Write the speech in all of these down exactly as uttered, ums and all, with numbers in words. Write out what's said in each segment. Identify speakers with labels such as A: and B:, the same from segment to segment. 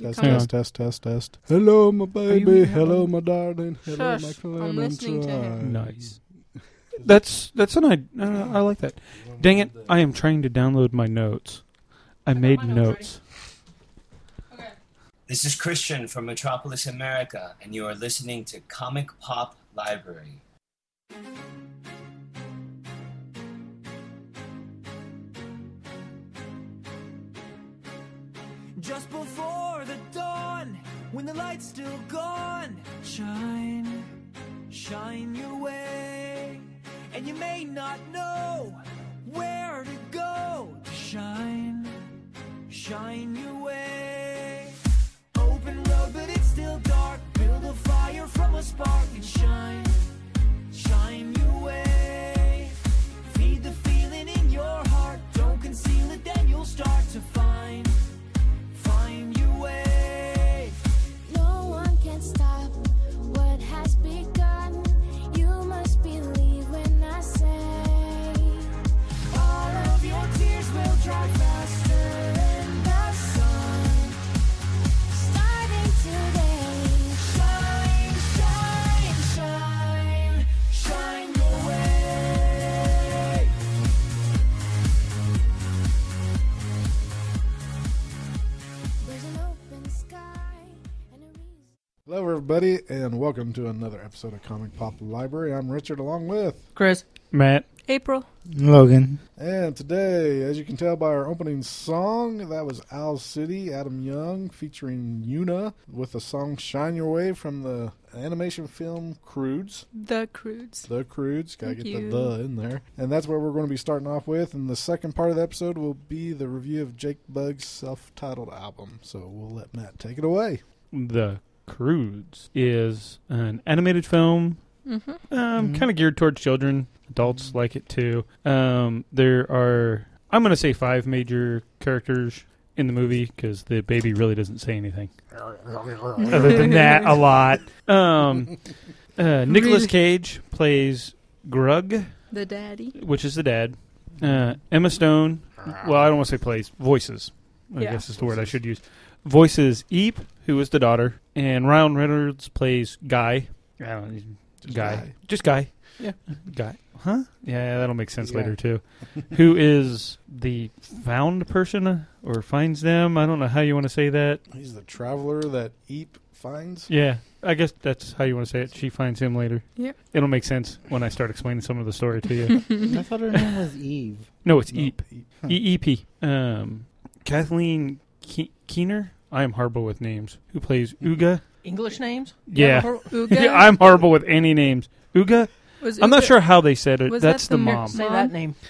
A: Test,
B: Hang
A: test, test, test, test. Hello, my baby. Hello, my darling. Hello,
B: Shush,
A: my
B: I'm
A: clementine.
B: listening to him.
C: Nice. That's that's an idea. Uh, I like that. Dang it! I am trying to download my notes. I, I made
B: my
C: notes.
B: notes. Okay.
D: This is Christian from Metropolis America, and you are listening to Comic Pop Library.
E: Just before the dawn, when the light's still gone, shine, shine your way. And you may not know where to go to shine, shine your way. Open road, but it's still dark. Build a fire from a spark and shine, shine your way. Feed the feeling in your heart. Don't conceal it, then you'll start to find, find your way.
F: No one can stop what has begun. You must believe when I say all of your tears will dry faster in the sun. Starting today, shine, shine, shine, shine your way. There's an open sky and a reason.
A: Hello, everybody, and welcome to another episode of Comic Pop Library. I'm Richard, along with,
B: Chris.
C: Matt.
B: April.
G: Logan.
A: and today, as you can tell by our opening song, that was Owl City, Adam Young, featuring Yuna, with the song "Shine Your Way" from the animation film Croods.
B: The Croods.
A: The Croods, gotta
B: Thank
A: get
B: you.
A: the "the" in there. And that's where we're going to be starting off with. And the second part of the episode will be the review of Jake Bugg's self-titled album. So we'll let Matt take it away.
C: The Croods is an animated film,
B: Mm-hmm.
C: um,
G: Mhm.
C: kind of geared towards children. Adults like it too. Um, there are, I'm going to say, five major characters in the movie because the baby really doesn't say anything. Other than that, a lot. Um, uh, Nicolas
B: Really?
C: Cage plays Grug,
B: The daddy.
C: which is the dad. Uh, Emma Stone, well, I don't want to say plays, voices, I
B: Yeah.
C: guess is the word I should use. Voices Eep, who is the daughter, and Ryan Reynolds plays Guy. I don't know, he's
A: Just
C: Guy.
A: Guy.
C: Just Guy.
B: Yeah.
C: Guy. Huh? Yeah, that'll make sense
A: Yeah.
C: later, too. Who is the found person uh, or finds them? I don't know how you want to say that.
A: He's the traveler that Eep finds.
C: Yeah, I guess that's how you want to say it. She finds him later.
B: Yep.
C: It'll make sense when I start explaining some of the story to you.
G: I thought her name was Eve.
C: No, it's
A: No,
C: Eep.
A: Eep.
C: E E P. Um, Kathleen Ke- Keener. I am horrible with names. Who plays Uga?
H: English names?
C: Yeah.
B: Uga.
C: Yeah, I'm horrible with any names. Uga?
B: Was
C: I'm not
B: Uga-
C: sure how they said it.
B: Was
C: That's
B: that
C: the
B: the mer-
C: mom.
H: Say
B: Mom?
H: that name.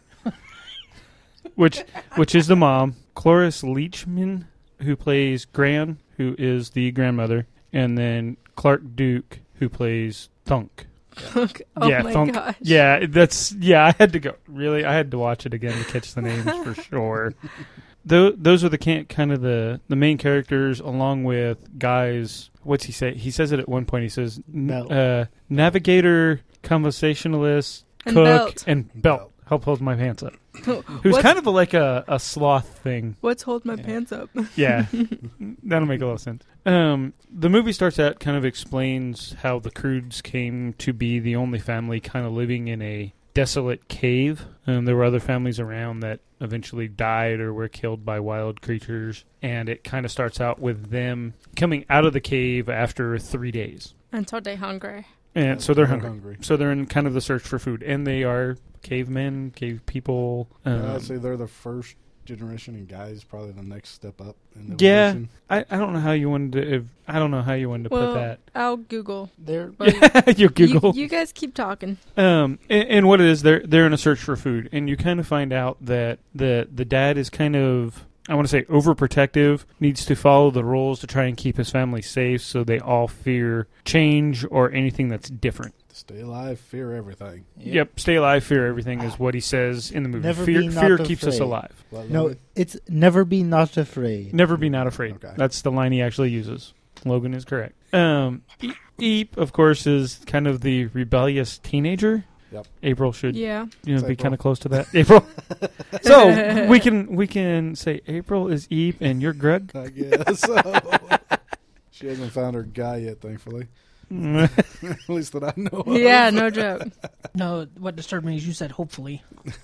C: which which is the mom. Cloris Leachman, who plays Gran, who is the grandmother, and then Clark Duke, who plays Thunk.
B: oh
C: yeah,
B: my
C: Thunk.
B: gosh.
C: Yeah, that's yeah. I had to go. Really, I had to watch it again to catch the names for sure. Tho- those are the can- kind of the, the main characters, along with guys. What's he say? He says it at one point. He says, n-
G: Belt.
C: uh, "Navigator, conversationalist,
B: And
C: cook,
B: belt.
C: and
A: And
C: belt."
A: belt.
C: Help hold my pants up. Who's
B: What's-
C: kind of a, like a, a sloth thing.
B: What's hold my
G: Yeah.
B: pants up?
C: Yeah, that'll make a lot of sense. Um, the movie starts out, kind of explains how the Croods came to be the only family kind of living in a desolate cave. Um, there were other families around that eventually died or were killed by wild creatures. And it kind of starts out with them coming out of the cave after three days.
B: Until they hungry.
C: And so they're hungry. So they're in kind of the search for food. And they are cavemen, cave people. Um,
A: Yeah, I'd say they're the first generation, and guys probably the next step up in
C: Yeah.
A: evolution.
C: I, I don't know how you wanted to. If, I don't know how you wanted to
B: Well,
C: put that.
B: I'll Google.
G: They're
B: But
C: you Google.
B: You, you guys keep talking.
C: Um, and, and what it is, they're they're in a search for food, and you kind of find out that the the dad is kind of, I want to say, overprotective, needs to follow the rules to try and keep his family safe, so they all fear change or anything that's different.
A: Stay alive, fear everything.
C: Yep, stay alive, fear everything is what he says in the movie.
G: Never
C: fear
G: be not
C: fear keeps us
G: afraid.
C: alive.
A: What,
G: no,
A: Logan?
G: it's never be not afraid.
C: Never be not afraid.
A: Okay.
C: That's the line he actually uses. Logan is correct. Um, E- Eep, of course, is kind of the rebellious teenager
A: Yep.
C: April should
B: Yeah.
C: you know
A: It's
C: be
A: April.
C: kind of close to that. April. So we can we can say April is Eve and you're Greg.
A: I guess so. She hasn't found her guy yet, thankfully. At least that I know of.
B: Yeah, no joke.
H: No, what disturbed me is you said hopefully.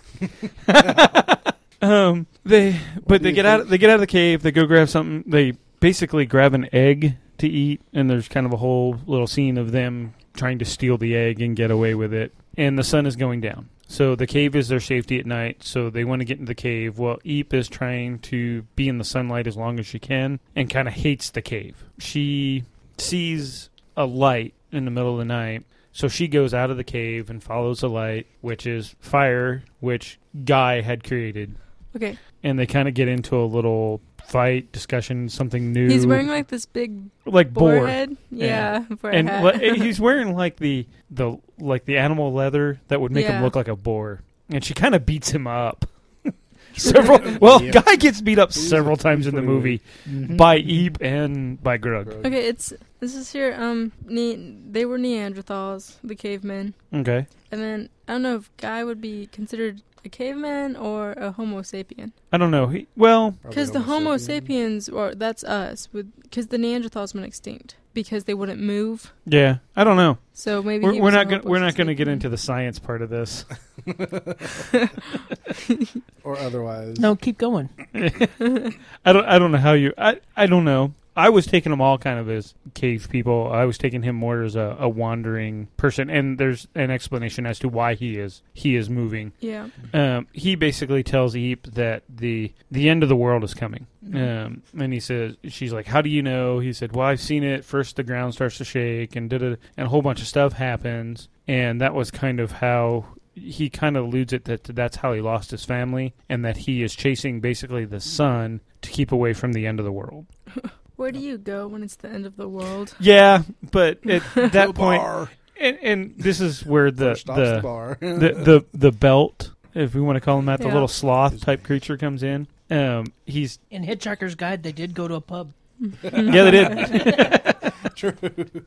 C: um, they but
A: do
C: they
A: you
C: get out
A: think?
C: they get out of the cave. They go grab something. They basically grab an egg to eat, and there's kind of a whole little scene of them trying to steal the egg and get away with it. And the sun is going down. So the cave is their safety at night, so they want to get into the cave. Well, Eep is trying to be in the sunlight as long as she can and kind of hates the cave. She sees a light in the middle of the night, so she goes out of the cave and follows the light, which is fire, which Guy had created.
B: Okay.
C: And they kind of get into a little fight, discussion, something new.
B: He's wearing like this big
C: like
B: boar
C: boar.
B: head. Yeah, for a
C: And
B: hat.
C: li- he's wearing like the, the like the animal leather that would make him
B: Yeah.
C: look like a boar. And she kind of beats him up. Several well,
A: Yeah.
C: Guy gets beat up
A: He's-
C: several times
A: he's
C: in the
A: pretty
C: movie
G: Mhm.
C: by Eep and by Grug.
A: Grug.
B: Okay, it's this is here. Um, ne- they were Neanderthals, the cavemen,
C: Okay.
B: and then I don't know if Guy would be considered a caveman or a Homo sapien.
C: I don't know. He, well,
A: Probably
B: Because the Homo
A: sapien.
B: sapiens, or that's us, because the Neanderthals went extinct because they wouldn't move.
C: yeah, I don't know.
B: So maybe
C: We're,
B: he
C: we're
B: was a
C: not gonna,
B: Homo
C: we're not going to get
B: sapien.
C: into the science part of this.
A: Or otherwise.
H: No, keep going.
C: I don't I don't know how you I, I don't know. I was taking them all kind of as cave people. I was taking him more as a, a wandering person, and there's an explanation as to why he is he is moving.
B: Yeah.
C: Um, he basically tells Eep that the the end of the world is coming. Um, and he says, she's like, how do you know? He said, well, I've seen it. First, the ground starts to shake, and da-da, and a whole bunch of stuff happens. And that was kind of how he kind of alludes it that that's how he lost his family, and that he is chasing basically the sun to keep away from the end of the world.
B: Where do you go when it's the end of the world?
C: Yeah, but at
A: The
C: that point,
A: bar.
C: and, and this is where the
A: First stop's the
C: the,
A: bar.
C: the the the belt, if we want to call him that, the
B: Yeah.
C: little sloth type creature comes in. Um, he's
H: In Hitchhiker's Guide, they did go to a pub.
C: yeah, they did.
A: True.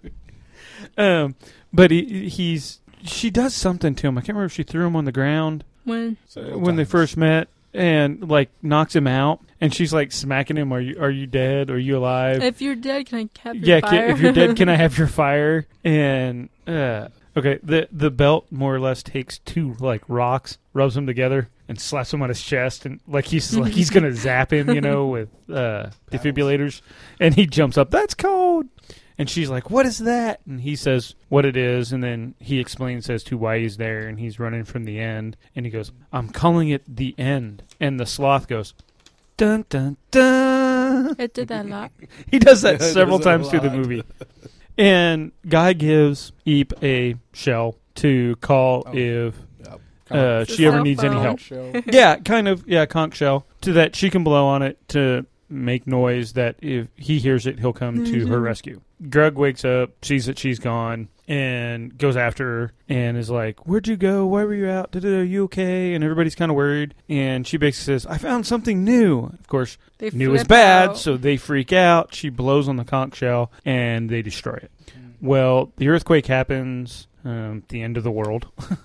C: Um, but he he's she does something to him. I can't remember if she threw him on the ground
B: When
A: Several
C: when they
A: times.
C: first met, and like knocks him out. And she's like smacking him. Are you are you dead? Are you alive?
B: if you're dead, can I have your
C: yeah,
B: fire?
C: can, if you're dead, can I have your fire? And uh, okay, the the belt more or less takes two like rocks, rubs them together, and slaps him on his chest, and like he's like he's gonna zap him, you know, with uh, defibrillators, and he jumps up. That's cold. And she's like, what is that? And he says what it is, and then he explains as to why he's there, and he's running from the end. And he goes, I'm calling it the end. And the sloth goes, dun, dun, dun.
B: It did that a lot.
C: He does that
A: Yeah, he
C: several
A: does that a
C: times through the
A: lot.
C: movie. And Guy gives Eep a shell to call
A: Oh.
C: if
A: Yep.
C: uh,
B: It's a
C: she ever
B: cell
C: needs any
B: phone.
C: help.
A: Show.
C: Yeah, kind of. Yeah, conch shell. To that she can blow on it to make noise that if he hears it, he'll come to her
B: Mhm.
C: rescue. Grug wakes up, sees that she's gone, and goes after her and is like, where'd you go? Why were you out? Da-da, are you okay? And everybody's kind of worried. And she basically says, I found something new. Of course,
B: They
C: new is
B: flip
C: bad,
B: out.
C: so they freak out. She blows on the conch shell, and they destroy it. Well, the earthquake happens, um, the end of the world,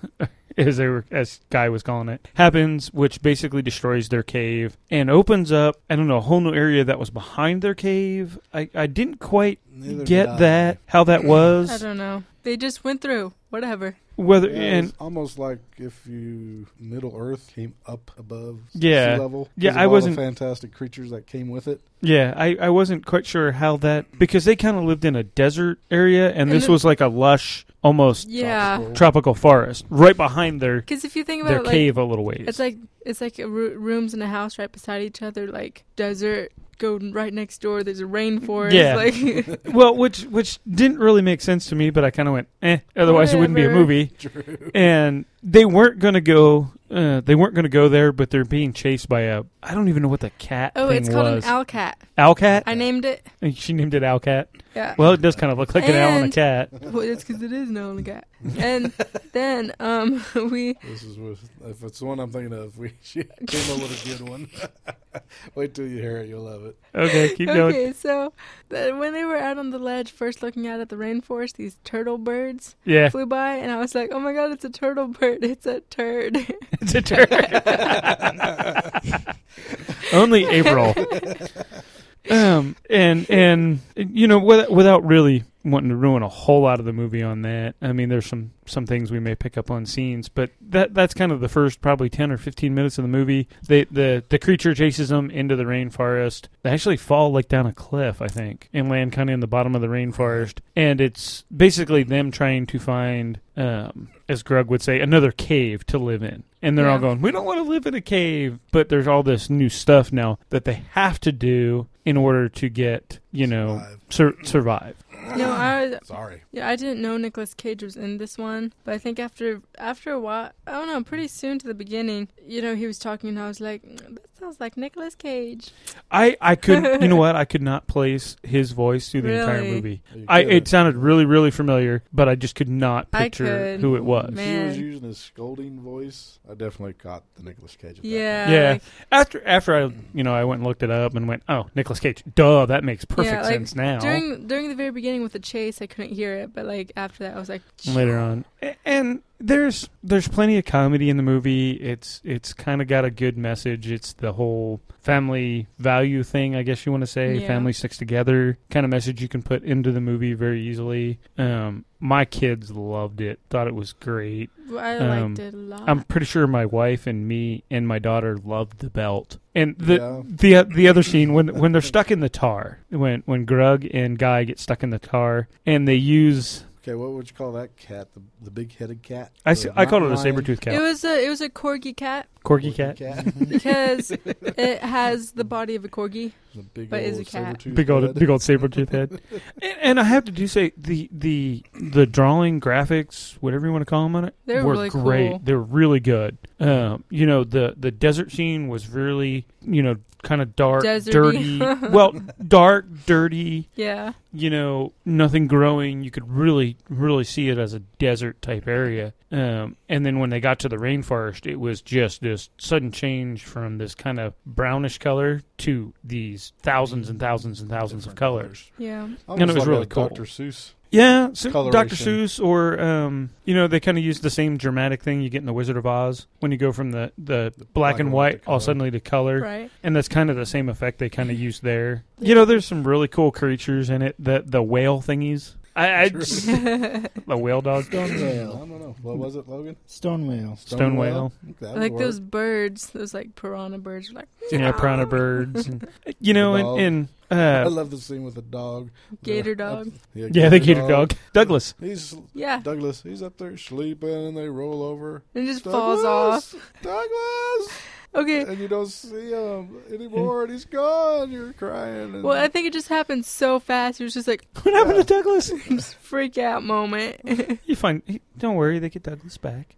C: as they were, as Guy was calling it, happens, which basically destroys their cave and opens up, I don't know, a whole new area that was behind their cave. I, I didn't quite
A: Neither did
C: get
A: I.
C: that, how that
B: I
C: was.
B: don't know. They just went through. Whatever.
C: Whether
A: Yeah,
C: and
A: it's almost like if you Middle Earth came up above
C: Yeah.
A: sea level.
C: Yeah,
A: 'cause of
C: I
A: all
C: wasn't-
A: the fantastic creatures that came with it.
C: yeah, I, I wasn't quite sure how that, because they kind of lived in a desert area, and
B: And
C: this
B: the-
C: was like a lush, almost
B: Yeah.
A: Tropical.
C: tropical forest right behind their
B: Because if you think
C: their
B: about it, like,
C: cave a little ways.
B: it's like it's like a ro- rooms in a house right beside each other, like desert. Go right next door. There's a rainforest.
C: Yeah.
B: Like
C: Well, which which didn't really make sense to me, but I kind of went, eh. Otherwise, it wouldn't be a
B: Whatever.
C: movie.
A: True.
C: And they weren't going to go uh, they weren't going to go there, but they're being chased by a I don't even know what the cat
B: Oh,
C: thing
B: it's called
C: was.
B: an owl cat.
C: Owl cat?
B: I named it.
C: She named it Owl Cat.
B: Yeah.
C: Well, it does kind of look like an owl and a
B: And-
C: cat.
B: Well, it's because it is an owl and a cat. And then um we
A: This is what, if it's the one I'm thinking of. We she came up with a good one. Wait till you hear it, you'll love it.
C: Okay, keep
B: okay,
C: going.
B: so the, when they were out on the ledge, first looking out at the rainforest, these turtle birds
C: Yeah,
B: flew by, and I was like, "Oh my god, it's a turtle bird! It's a turd!"
C: it's a turd. Only April. Um, and and you know, with, without really wanting to ruin a whole lot of the movie on that, I mean, there's some some things we may pick up on scenes, but that that's kind of the first probably ten or fifteen minutes of the movie. They the the creature chases them into the rainforest. They actually fall like down a cliff, I think, and land kind of in the bottom of the rainforest. And it's basically them trying to find, um, as Grug would say, another cave to live in. And they're all
B: Yeah.
C: going, we don't want to live in a cave. But there's all this new stuff now that they have to do in order to get, you know, sur- survive.
B: No, I
A: Sorry.
B: yeah, I didn't know Nicolas Cage was in this one, but I think after after a while, I don't know, pretty soon to the beginning, you know, he was talking, and I was like, "Mm, that sounds like Nicolas Cage."
C: I, I could, you know what? I could not place his voice through the entire
B: Really?
C: movie.
A: You
C: I
A: couldn't.
C: It sounded really, really familiar, but I just could not
B: I
C: picture
B: could.
C: who it was.
B: Man.
A: He was using his scolding voice. I definitely caught the Nicolas Cage. At that
B: Yeah,
C: Yeah.
B: like-
C: After after I, you know, I went and looked it up and went, oh, Nicolas Cage. Duh, that makes perfect
B: yeah, like,
C: sense now.
B: During during the very beginning with the chase, I couldn't hear it, but like after that, I was like,
C: Later on. A- And there's there's plenty of comedy in the movie. It's it's kind of got a good message. It's the whole family value thing, I guess you want to say.
B: Yeah.
C: Family sticks together kind of message you can put into the movie very easily. Um, my kids loved it. Thought it was great.
B: I
C: Um,
B: liked it a lot.
C: I'm pretty sure my wife and me and my daughter loved the belt. And the
A: Yeah.
C: the the other scene when when they're stuck in the tar, when when Grug and Guy get stuck in the tar, and they use
A: Okay, what would you call that cat? The, the big-headed cat?
C: I,
A: The
C: s- I called it a
A: mountain
C: saber
A: lion?
C: tooth
B: it
C: cat,
B: was a it was a corgi cat
C: corgi cat,
B: because it has the body of a corgi.
A: The big
B: But
A: old
B: is a cat.
A: saber-toothed
C: big old
A: head.
C: big old saber tooth head. And, and I have to do say the the the drawing graphics, whatever you want to call them on it,
B: They're
C: were
B: really
C: great.
B: cool.
C: They're really good. Um, you know the the desert scene was really you know kind of dark,
B: Deserty.
C: dirty. Well, dark, dirty.
B: Yeah,
C: You know, nothing growing. You could really, really see it as a desert type area. Um, and then when they got to the rainforest, it was just this sudden change from this kind of brownish color to these thousands and thousands and thousands of
A: Different
C: colors.
B: yeah.
A: Almost
C: And it was
A: like
C: really
A: a
C: cool.
A: Doctor Seuss.
C: Yeah, so Doctor
A: Coloration.
C: Seuss, or um, you know, they kind of use the same dramatic thing you get in the Wizard of Oz when you go from the, the, black, and white
A: to
C: all
A: color.
C: suddenly to color.
B: Right.
C: And that's kind of the same effect they kind of use there. You know, there's some really cool creatures in it. The the whale thingies. I, I just, the whale dog.
G: Stone
A: I
G: whale.
A: don't know. What was it, Logan?
G: Stone whale.
C: Stone whale.
A: That would
B: Like
A: work.
B: those birds, those like piranha birds, like
C: Yeah, piranha birds. And, you know,
A: The dog.
C: and, and
A: I
C: uh,
A: love the scene with the dog.
B: gator
A: The-
B: dog.
A: up-
C: yeah, the gator dog. Douglas.
A: He's
B: Yeah,
A: Douglas. He's up there sleeping, and they roll over.
B: and it just
A: Douglas!
B: falls off.
A: Douglas,
B: Okay.
A: and you don't see him anymore, and he's gone. You're crying. And
B: Well, I think it just happened so fast. It was just like
C: What happened to Douglas?
B: just freak out moment.
C: You find, don't worry, they get Douglas back.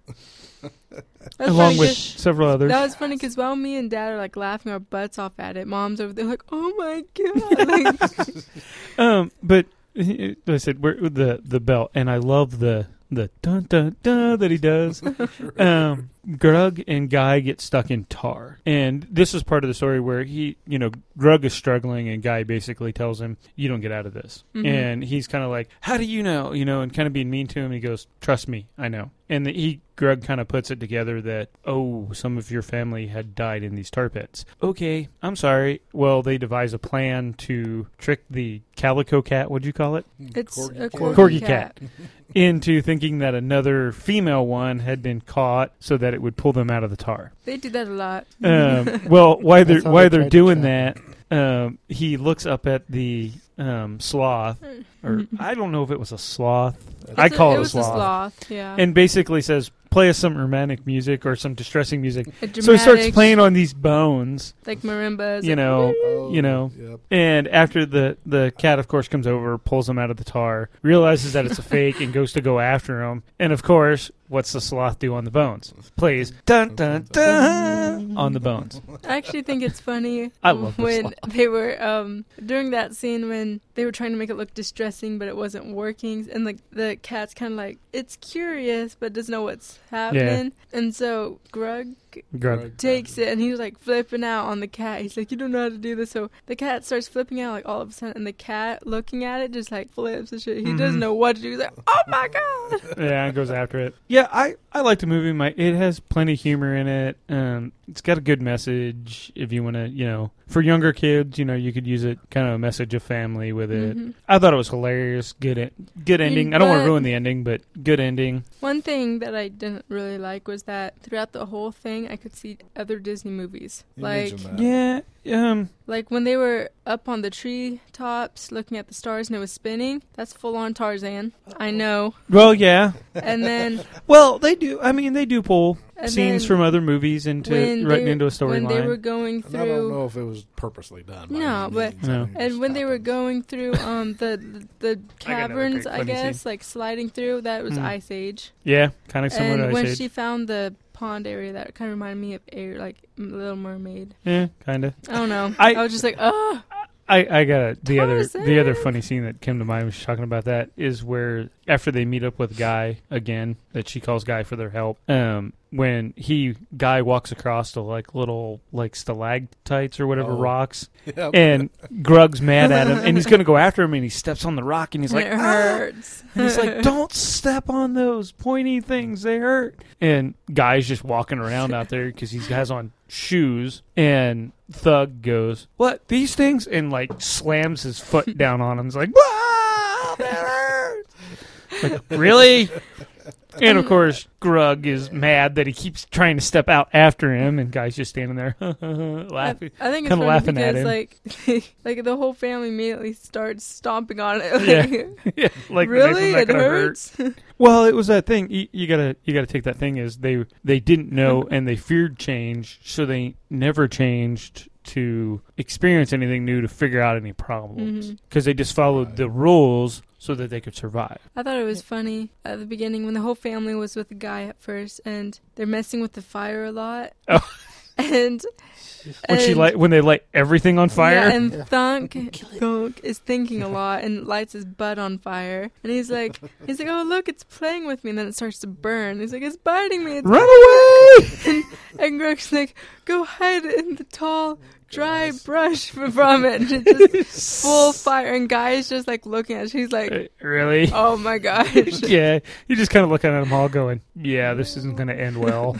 B: That's
C: Along
B: funny
C: with
B: 'cause-
C: several others.
B: That was funny because while me and Dad are like laughing our butts off at it, Mom's over there like, "Oh my god!" Like,
C: Um, but uh, I said we're, the the belt, and I love the the dun dun dun that he does. Um, Grug and Guy get stuck in tar, and this is part of the story where he, you know, Grug is struggling, and Guy basically tells him, "You don't get out of this,"
B: Mhm.
C: and he's kind of like, "How do you know?" You know, and kind of being mean to him. He goes, "Trust me, I know." And the, he Grug kind of puts it together that, oh, some of your family had died in these tar pits. Okay, I'm sorry. Well, they devise a plan to trick the calico cat. What'd you call it?
B: it's
A: Corgi
B: a
A: cat.
B: corgi,
C: Corgi
B: cat.
C: cat. Into thinking that another female one had been caught, so that it would pull them out of the tar.
B: They do that a lot.
C: Um, well, while they're
G: That's how
C: while
G: they
C: they're
G: tried to
C: doing
G: trap
C: that, um, he looks up at the um, sloth, or I don't know if it was a sloth. I
B: It's a-
C: call it,
B: it
C: a
B: was
C: sloth.
B: a sloth. Yeah.
C: And basically says, "Play us some romantic music or some distressing music."
B: A
C: So he starts
B: dramatic,
C: playing on these bones,
B: like marimbas.
C: you know.
A: Oh,
C: You know.
A: Yep.
C: And after the, the cat, of course, comes over, pulls him out of the tar, realizes that it's a fake, and goes to go after him. And, of course, what's the sloth do on the bones? Plays dun dun dun on the bones.
B: I actually think it's funny
C: I love the
B: when
C: sloth.
B: they were um during that scene when they were trying to make it look distressing but it wasn't working, and like the cat's kind of like it's curious but doesn't know what's happening, and so Grug
C: Grug.
B: takes it and he's like flipping out on the cat. He's like, you don't know how to do this. So the cat starts flipping out like all of a sudden, and the cat looking at it just like flips and shit. He
C: Mhm.
B: doesn't know what to do. He's like, oh my god.
C: Yeah, it goes after it. Yeah, I, I like the movie. My it has plenty of humor in it. Um, it's got a good message. If you want to, you know, for younger kids, you know, you could use it kind of a message of family with it.
B: Mhm.
C: I thought it was hilarious. Good, en- good ending. I don't want to
B: but-
C: ruin the ending, but good ending.
B: One thing that I didn't really like was that throughout the whole thing, I could see other Disney movies.
A: You
B: like,
A: mentioned that.
C: Yeah. Um.
B: like when they were up on the tree tops looking at the stars and it was spinning, that's full on Tarzan. I know.
C: Well, yeah.
B: And then
C: Well, they do. I mean, they do pull
B: And
C: scenes
B: then
C: from other movies into
B: when
C: right
B: they,
C: into a
B: when they were
C: storyline.
B: going
A: And I don't
B: through,
A: know if it was purposely done. by
B: No,
A: any
B: but-
A: means. I
C: No.
A: think it
B: and
A: just
B: when they were
A: happens.
B: going through um the the, the
C: I got another
B: caverns,
C: great
B: I
C: funny
B: guess,
C: scene.
B: like sliding through, that was
C: Mhm.
B: Ice Age.
C: Yeah, kind of similar
B: And
C: to
B: when
C: Ice Age.
B: she found the pond area, that kind of reminded me of Air, like Little Mermaid.
C: Yeah, kind of.
B: I don't know.
C: I-
B: I, was just like, oh.
C: I, I got a, the other the other
B: Tarzan.
C: funny scene that came to mind when she's talking about that is where after they meet up with Guy again, that she calls Guy for their help. Um, when he Guy walks across the like little like stalactites or whatever
A: Oh.
C: rocks,
A: Yep.
C: and Grug's mad at him, and he's gonna go after him, and he steps on the rock, and he's like,
B: it
C: "Ah!"
B: hurts.
C: And he's like, "Don't step on those pointy things; they hurt." And Guy's just walking around out there because he has on shoes, and Thug goes, "What, these things?" and like slams his foot down on him. He's like, "Wow, that hurts!" Like, really? And of course, Grug is mad that he keeps trying to step out after him, and Guy's just standing there laughing.
B: I, I think it's
C: kinda
B: funny
C: laughing at
B: because
C: him.
B: like like the whole family immediately starts stomping on it. Like,
C: Yeah. Yeah, like
B: really,
C: that
B: it
C: gonna hurt.
B: hurts.
C: Well, it was that thing. You, you gotta, you gotta take that thing is they, they didn't know and they feared change, so they never changed to experience anything new to figure out any problems
B: Mhm.
C: because they just followed the rules so that they could survive.
B: I thought it was funny at the beginning when the whole family was with the guy at first, and they're messing with the fire a lot.
C: Oh.
B: And
C: When she
B: and-
C: light, when they light everything on fire.
B: Yeah, and Thunk, Thunk is thinking a lot and lights his butt on fire. And he's like, he's like, oh look, it's playing with me. And then it starts to burn. He's like, it's biting me. It's
C: Run away!
B: and, and Grug's like, go hide in the tall, dry brush from it. And it's just full fire. And Guy's just like looking at it. He's like,
C: Uh, really?
B: oh my gosh.
C: Yeah, you're just kind of looking at them all, going, "Yeah, this isn't going to end well."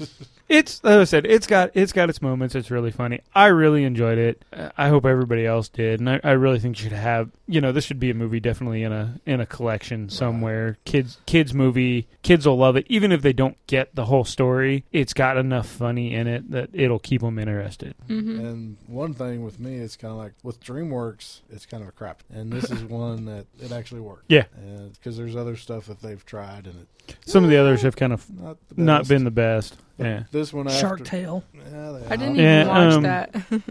C: It's, like I said, it's got it's got its moments. It's really funny. I really enjoyed it. Uh, I hope everybody else did, and I, I really think you should have. You know, this should be a movie definitely in a in a collection somewhere. Kids kids movie. Kids will love it, even if they don't get the whole story. It's got enough funny in it that it'll keep them interested.
B: hmm
A: And one thing with me, it's kind of like with DreamWorks, it's kind of a crap. And this is one that it actually worked.
C: Yeah.
A: Because there's other stuff that they've tried and it
C: Some of the others have kind of
A: not the
C: not
A: best.
C: been the best.
A: But
C: Yeah,
A: This one
H: Shark
A: after,
H: Tale.
A: Yeah, they,
B: I didn't
C: Yeah,
B: even watch
C: um,
B: that.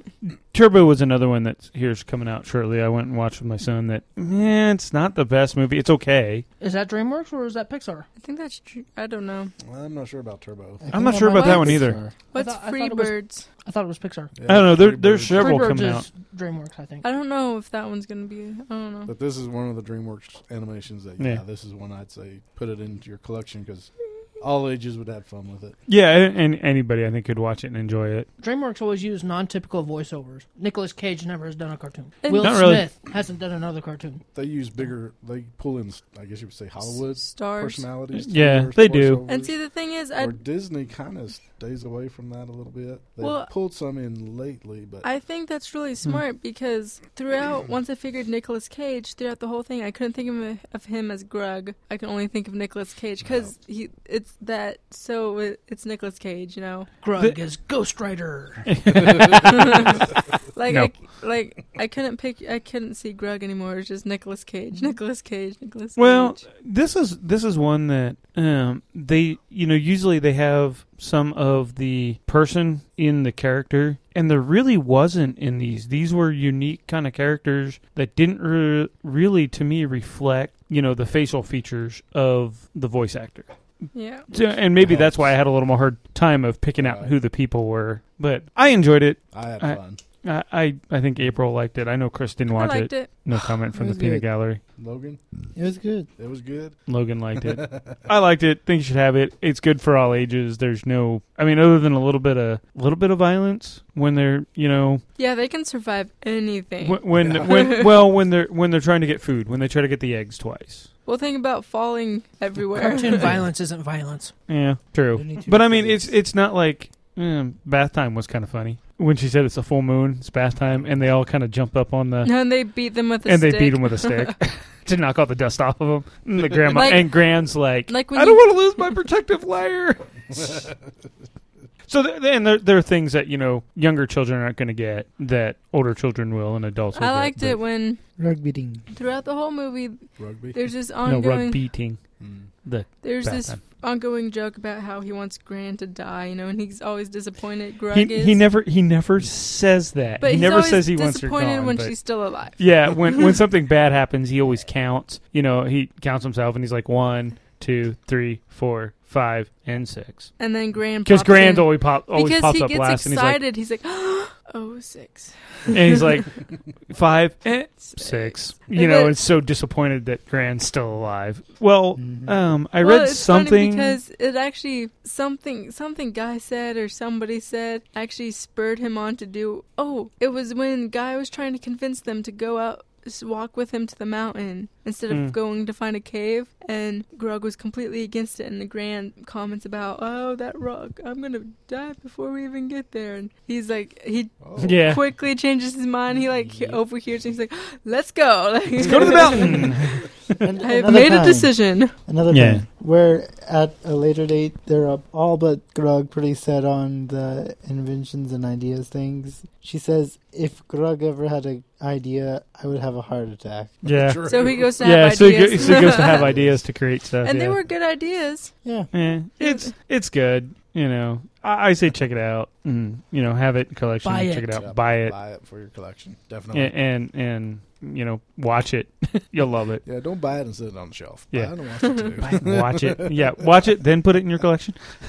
C: Turbo was another one that's here's coming out shortly. I went and watched with my son. That man, it's not the best movie. It's okay.
H: Is that DreamWorks or is that Pixar?
B: I think that's true. I don't know.
A: I'm not sure about Turbo.
G: I
C: I'm not
G: think
C: sure
G: might
C: about that
G: be
C: one
G: Pixar.
C: either.
B: What's
H: I thought- I thought it was-
B: Freebirds?
H: I thought it was Pixar.
A: Yeah,
C: I don't know. There,
A: Freebirds.
C: there's several
H: Freebirds
C: coming
H: is
C: out.
H: DreamWorks, I think.
B: I don't know if that one's going to be. I don't know.
A: But this is one of the DreamWorks animations that,
C: Yeah.
A: yeah, this is one I'd say put it into your collection because all ages would have fun with it.
C: Yeah, and, and anybody I think could watch it and enjoy it.
H: DreamWorks always use non-typical voiceovers. Nicolas Cage never has done a cartoon.
B: And-
H: Will
C: Not really.
H: Smith hasn't done another cartoon.
A: They use bigger, they pull in, I guess you would say, Hollywood
B: Stars.
A: personalities. to
C: Yeah,
A: their
C: they do.
A: voiceovers.
B: And see, the thing is, I
A: Or Disney kind of stays away from that a little bit. They've
B: Well,
A: pulled some in lately, but
B: I think that's really smart because throughout, once I figured Nicolas Cage, throughout the whole thing, I couldn't think of, of him as Grug. I can only think of Nicolas Cage because he, it's that, so it, it's Nicolas Cage, you know?
H: Grug is Ghost Rider.
B: Like,
C: No.
B: I, like I couldn't pick, I couldn't see Grug anymore. It was just Nicolas Cage, Nicolas Cage, Nicolas
C: Well,
B: Cage.
C: this is this is one that um, they you know usually they have some of the person in the character, and there really wasn't in these. These were unique kind of characters that didn't re- really, to me, reflect you know the facial features of the voice actor.
B: Yeah.
C: So- and maybe that's why I
A: Helps.
C: had a little more hard time of picking out
A: Right.
C: who the people were. But I enjoyed it.
A: I had
C: I-
A: fun.
C: I I, I think April liked it. I know Chris didn't
B: I
C: watch
B: liked
C: it.
B: it.
C: No comment from
G: It
C: the
G: was
C: peanut
G: good.
C: gallery.
A: Logan,
G: It was good.
A: it was good.
C: Logan liked it. I liked it. Think you should have it. It's good for all ages. There's no, I mean, other than a little bit of little bit of violence when they're, you know,
B: Yeah, they can survive anything.
C: when when,
A: Yeah.
C: when well when they're when they're trying to get food, when they try to get the eggs twice.
B: Well, think about falling everywhere.
H: Cartoon violence isn't violence.
C: Yeah, true.
G: Looney Tunes
C: But I mean,
G: movies.
C: it's it's not like mm, bath time was kind of funny when she said it's a full moon, it's bath time, and they all kind of jump up on the
B: And they beat them with a
C: and
B: stick.
C: they beat them with a stick to knock all the dust off of them. And the grandma
B: Like-
C: and Gran's like,
B: like when
C: I
B: you-
C: don't want to lose my protective layer. So th- and there there are things that you know younger children aren't going to get that older children will and adults will
B: I
C: get,
B: liked
C: but-
B: it when
G: Rug beating.
B: throughout the whole movie
A: Rugby.
B: there's this
C: No,
B: ongoing
C: rug beating.
A: Mm.
C: The
B: there's
C: bath
B: this
C: time.
B: ongoing joke about how he wants Gran to die, you know, and he's always disappointed. Grug
C: He,
B: is,
C: he never he never says that.
B: but
C: he
B: he's
C: never
B: always
C: says he wants her
B: disappointed
C: gone.
B: when
C: but-
B: she's still alive.
C: Yeah, when when something bad happens, he always counts. You know, he counts himself and he's like one, two, three, four, five, and six.
B: And then Gran
C: Because
B: pops
C: Grand
B: in.
C: always pop always
B: because
C: pops
B: he
C: up
B: gets
C: last,
B: excited. He's like, oh, six.
C: and he's like, and he's like five, eh,
B: Six.
C: six.
B: And
C: You know,
B: then-
C: and so disappointed that Grand's still alive. Well,
G: Mhm.
C: um, I
B: well,
C: read
B: it's funny
C: something.
B: because it actually something something Guy said or somebody said actually spurred him on to do. Oh, it was when Guy was trying to convince them to go out, s- walk with him to the mountain instead of
C: Mm.
B: going to find a cave, and Grug was completely against it. And the Grand comments about, "Oh, that rock! I'm gonna die before we even get there." And he's like, he
A: Oh.
C: Yeah,
B: quickly changes his mind. He like he overhears and he's like, "Let's go! Like,
C: let's go to the mountain.
G: And
B: I have
G: another
B: made a
G: time-
B: decision."
G: Another
C: Yeah.
G: time, where at a later date, they're up all but Grug pretty set on the inventions and ideas things. She says, if Grug ever had an idea, I would have a heart attack.
C: Yeah,
A: True.
B: So he goes to
C: yeah.
B: have
C: So he,
B: ideas.
C: go, so he goes to have ideas to create stuff.
B: And
C: yeah.
B: they were good ideas.
G: Yeah.
C: Eh, it's it's good. You know, I, I say check it out. And, you know, have it in collection.
H: Buy
C: check
H: it.
C: it out.
A: Yeah,
C: Buy it.
A: Buy it for your collection. Definitely.
C: And, and and you know, watch it. You'll love it.
A: Yeah, don't buy it and sit it on the shelf.
C: Yeah.
A: Buy it and watch it too.
C: Watch it. Yeah, watch it. Then put it in your collection.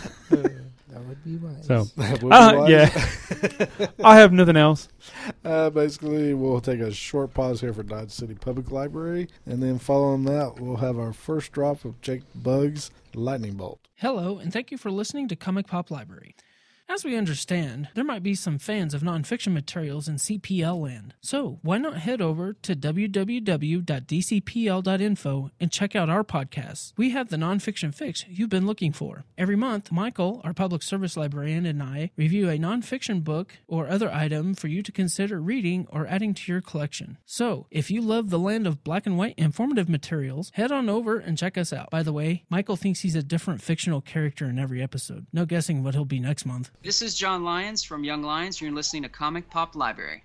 G: That would be wise.
C: So,
A: That would be
C: uh,
A: wise.
C: yeah. I have nothing else.
A: Uh, basically, we'll take a short pause here for Dodge City Public Library, and then following that, we'll have our first drop of Jake Bug's Lightning Bolt.
H: Hello, and thank you for listening to Comic Pop Library. As we understand, there might be some fans of nonfiction materials in C P L land. So, why not head over to w w w dot d c p l dot info and check out our podcasts? We have the nonfiction fix you've been looking for. Every month, Michael, our public service librarian, and I review a nonfiction book or other item for you to consider reading or adding to your collection. So, if you love the land of black and white informative materials, head on over and check us out. By the way, Michael thinks he's a different fictional character in every episode. No guessing what he'll be next month.
I: This is John Lyons from Young Lions. You're listening to Comic Pop Library.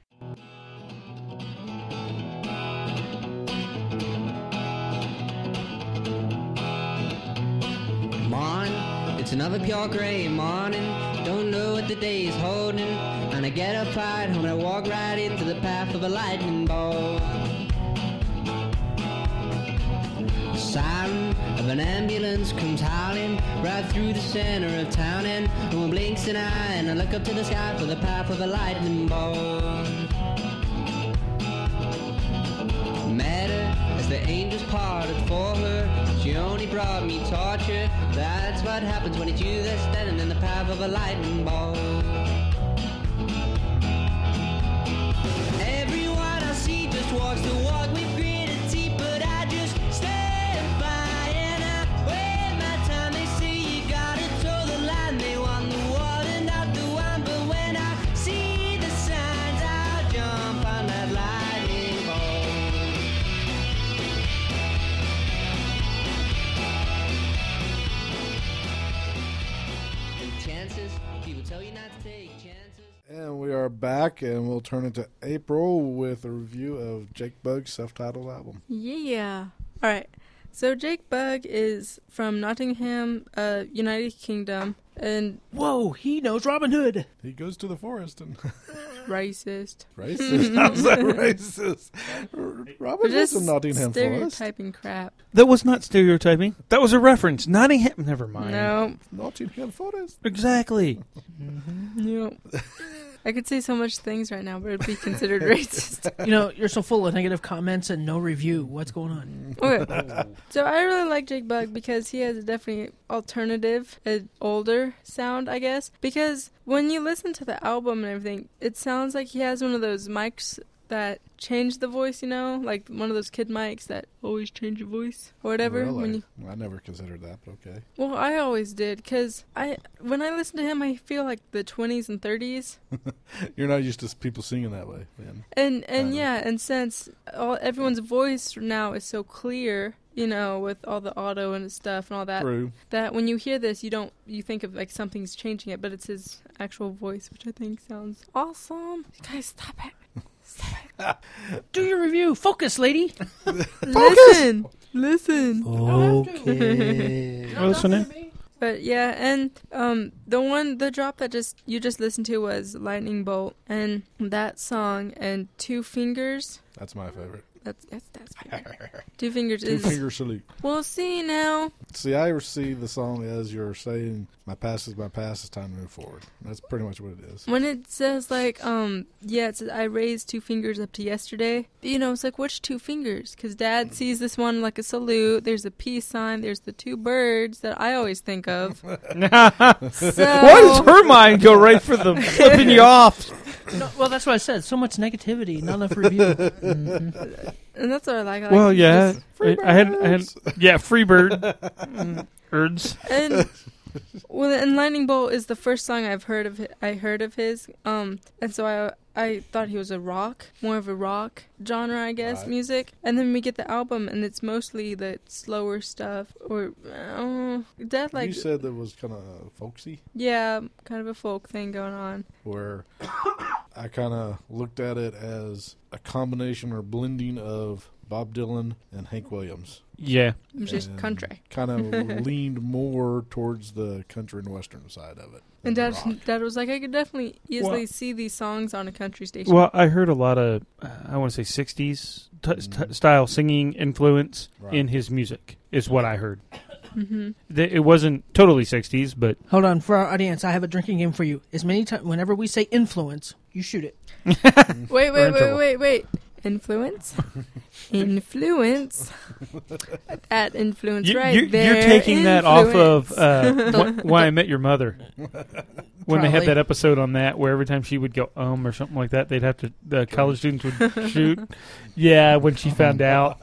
J: Morning, it's another pure gray morning. Don't know what the day is holding. And I get up right home and I walk right into the path of a lightning bolt. The siren of an ambulance comes howling right through the center of town, and no one blinks an eye, and I look up to the sky for the path of a lightning bolt. Met her as the angels parted for her. She only brought me torture. That's what happens when it's you that's standing in the path of a lightning bolt. Everyone I see just walks the walk with gritted teeth, but I just stand by and I wait my time. They say you gotta toe the line. They want the water, not the wine. But when I see the signs, I'll jump on that lightning bolt. Chances, people tell you not to take chances.
A: And we are back, and we'll turn it to April with a review of Jake Bug's self-titled album.
B: Yeah. All right. So Jake Bug is from Nottingham, uh, United Kingdom, and
H: Whoa, he knows Robin Hood.
A: He goes to the forest and
B: Racist.
A: Racist? How's that racist?
B: We're
A: Robert was
B: just
A: from Nottingham Forest.
B: stereotyping crap.
C: That was not stereotyping. That was a reference. Nottingham. Never mind.
B: No.
A: Nottingham Forest.
C: Exactly.
B: Nope. I could say so much things right now, but it'd be considered racist.
H: You know, you're so full of negative comments and no review. What's going on?
B: Okay. So I really like Jake Bugg because he has a definitely alternative, an older sound, I guess. Because when you listen to the album and everything, it sounds like he has one of those mics that change the voice, you know? Like one of those kid mics that always change your voice or whatever.
A: Really?
B: When you,
A: I never considered that, but okay.
B: well, I always did because I, when I listen to him, I feel like the twenties and thirties.
A: You're not used to people singing that way, man.
B: And and
A: Kinda.
B: yeah, and since all everyone's voice now is so clear, you know, with all the auto and stuff and all that,
A: True.
B: that when you hear this, you don't you think of like something's changing it, but it's his actual voice, which I think sounds awesome. Guys, stop it! Stop it!
H: Do your review. Focus, lady.
B: Listen, listen.
G: Okay.
C: What's her name?
B: But yeah, and um, the one, the drop that just you just listened to was Lightning Bolt, and that song and Two Fingers.
A: That's my favorite.
B: That's that's that's my favorite. Two Fingers
A: Two
B: is.
A: Finger Salute.
B: Well, see now.
A: See, I receive the song as you're saying, my past is my past, it's time to move forward. That's pretty much what it is.
B: When it says like, um, yeah, it says I raised two fingers up to yesterday. You know, it's like which two fingers? Because Dad sees this one like a salute. There's a peace sign. There's the two birds that I always think of. So,
C: Why does her mind go right for the flipping you off?
H: No, well, that's what I said. So much negativity, not enough review. Mm-hmm.
B: And that's what I like. I like
C: Well, yeah.
A: Free
C: I, I had, I had,
A: birds.
C: yeah, free bird. Mm, birds.
B: And well, and Lightning Bolt is the first song I've heard of. hi- I heard of his. Um, and so I I thought he was a rock, more of a rock genre, I guess,
A: Right.
B: music. And then we get the album, and it's mostly the slower stuff, or uh, that like
A: you said that was kind of folksy,
B: yeah, kind of a folk thing going on.
A: where I kind of looked at it as a combination or blending of Bob Dylan and Hank Williams.
C: Yeah.
B: Just country.
A: Kind of leaned more towards the country and western side of it.
B: And
A: than
B: Dad,
A: rock.
B: Dad was like, I could definitely easily
C: Well-
B: see these songs on a country station.
C: Well, I heard a lot of, uh, I want to say sixties t- t- style singing influence
A: Right.
C: in his music, is what I heard.
B: hmm
C: Th- It wasn't totally sixties, but
H: Hold on, for our audience, I have a drinking game for you. As many times, whenever we say influence, you shoot it.
B: Wait,
C: We're
B: wait,
C: in
B: wait,
C: trouble.
B: wait, wait. Influence? Influence? That influence
C: you,
B: right
C: you,
B: there.
C: you're taking that off of
B: Influence.
C: uh, wh- Why I Met Your Mother. When they had
H: Probably.
C: that episode on that, where every time she would go um or something like that, they'd have to the college students would shoot. Yeah, when she found out.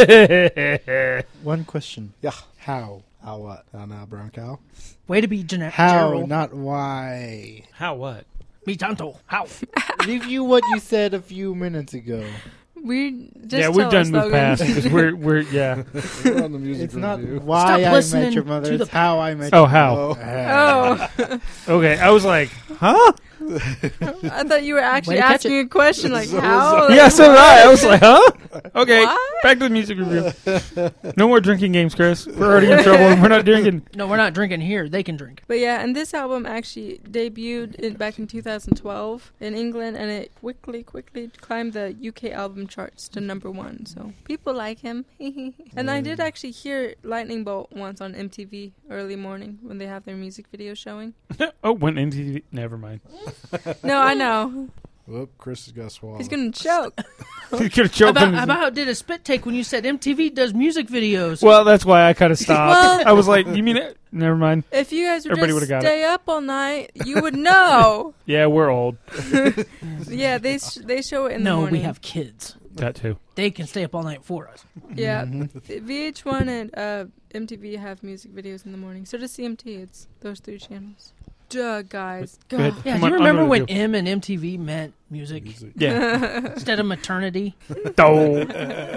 G: One question.
A: Yeah.
G: How?
A: How what? How now, brown cow?
H: Way to be gener-
G: How,
H: general.
G: not why.
C: How what?
H: Me tanto. How?
G: Review what you said a few minutes ago.
B: We just
C: yeah,
B: tell
C: we've
B: our
C: done move
B: slogan.
C: past because we're we're yeah.
A: We're on the music
G: It's not
A: review.
G: why
H: Stop
G: I
H: listening
G: met your mother.
H: to
G: It's
H: the-
G: how I met
C: Oh,
G: your
C: how?
G: mother.
B: Oh,
C: Okay, I was like, huh?
B: I thought you were actually
H: Way to catch
B: asking a question like
A: So
B: how?
C: Yeah,
B: Like,
C: so did I. I was like, huh? Okay,
B: What?
C: back to the music review. No more drinking games, Chris. We're already in trouble and we're not drinking.
H: No, we're not drinking here. They can drink.
B: But yeah, and this album actually debuted in, back in two thousand twelve in England, and it quickly, quickly climbed the U K album charts to number one. So people like him. And I did actually hear Lightning Bolt once on M T V early morning when they have their music video showing.
C: Oh, when M T V. Never mind.
B: No, I know.
A: Whoop, Chris has got swallowed.
B: He's gonna choke.
C: You could have choked
H: About,
C: on his-
H: about did a spit take when you said M T V does music videos.
C: Well, that's why I kind of stopped.
B: Well-
C: I was like, you mean it? Never mind.
B: If you guys would
C: Everybody
B: just
C: would've got
B: stay up all night, you would know.
C: Yeah, we're old.
B: Yeah, they sh- they show it in the
H: no,
B: morning.
H: we have kids.
C: That too.
H: They can stay up all night for us.
B: Yeah, V H one and uh, M T V have music videos in the morning. So does C M T. It's those three channels. Duh, guys.
C: Go ahead.
H: Yeah,
C: Come
H: do you
C: on,
H: remember
C: on to
H: when
C: the
H: M and M T V meant music,
A: Music.
C: Yeah.
H: instead of maternity?
C: Oh.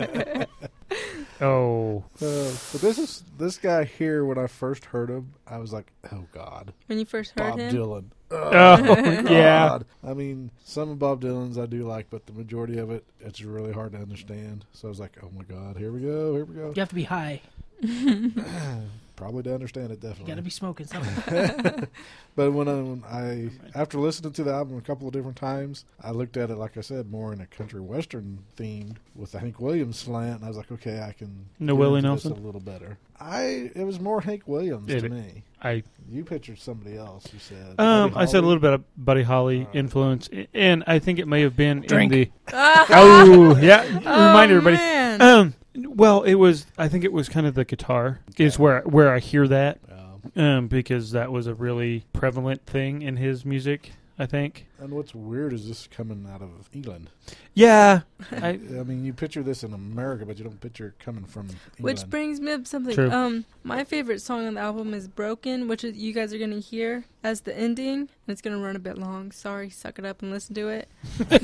C: Oh.
A: Uh, but this is this guy here. When I first heard him, I was like, "Oh God,
B: When you first heard
A: Bob
B: him?
A: Dylan."
C: Oh, yeah.
A: God. I mean, some of Bob Dylan's I do like, but the majority of it, it's really hard to understand. So I was like, "Oh my God, here we go, here we go."
H: You have to be high.
A: probably to understand it,
H: You
A: definitely.
H: got to be smoking something.
A: But when I, when I, after listening to the album a couple of different times, I looked at it, like I said, more in a country western themed with the Hank Williams slant, and I was like, okay, I can
C: No
A: get
C: Willie
A: into this
C: Nelson?
A: a little better. I it was more Hank Williams
C: It-
A: to me.
C: I
A: You pictured somebody else. You said
C: um
A: Buddy
C: I said a
A: Holly?
C: little bit of Buddy Holly
A: Alright.
C: influence, and I think it may have been
H: Drink.
C: in the.
B: Ah!
C: Oh yeah, remind
B: Oh,
C: everybody.
B: man.
C: Um, well, it was. I think it was kind of the guitar is where where I hear that.
A: Um,
C: Um, because that was a really prevalent thing in his music, I think.
A: and what's weird is this coming out of England.
C: Yeah, I,
A: I mean, you picture this in America, but you don't picture it coming from England.
B: Which brings me up to something.
C: True.
B: Um, my favorite song on the album is "Broken," which is, you guys are gonna hear as the ending, and it's gonna run a bit long. Sorry, suck it up and listen to it.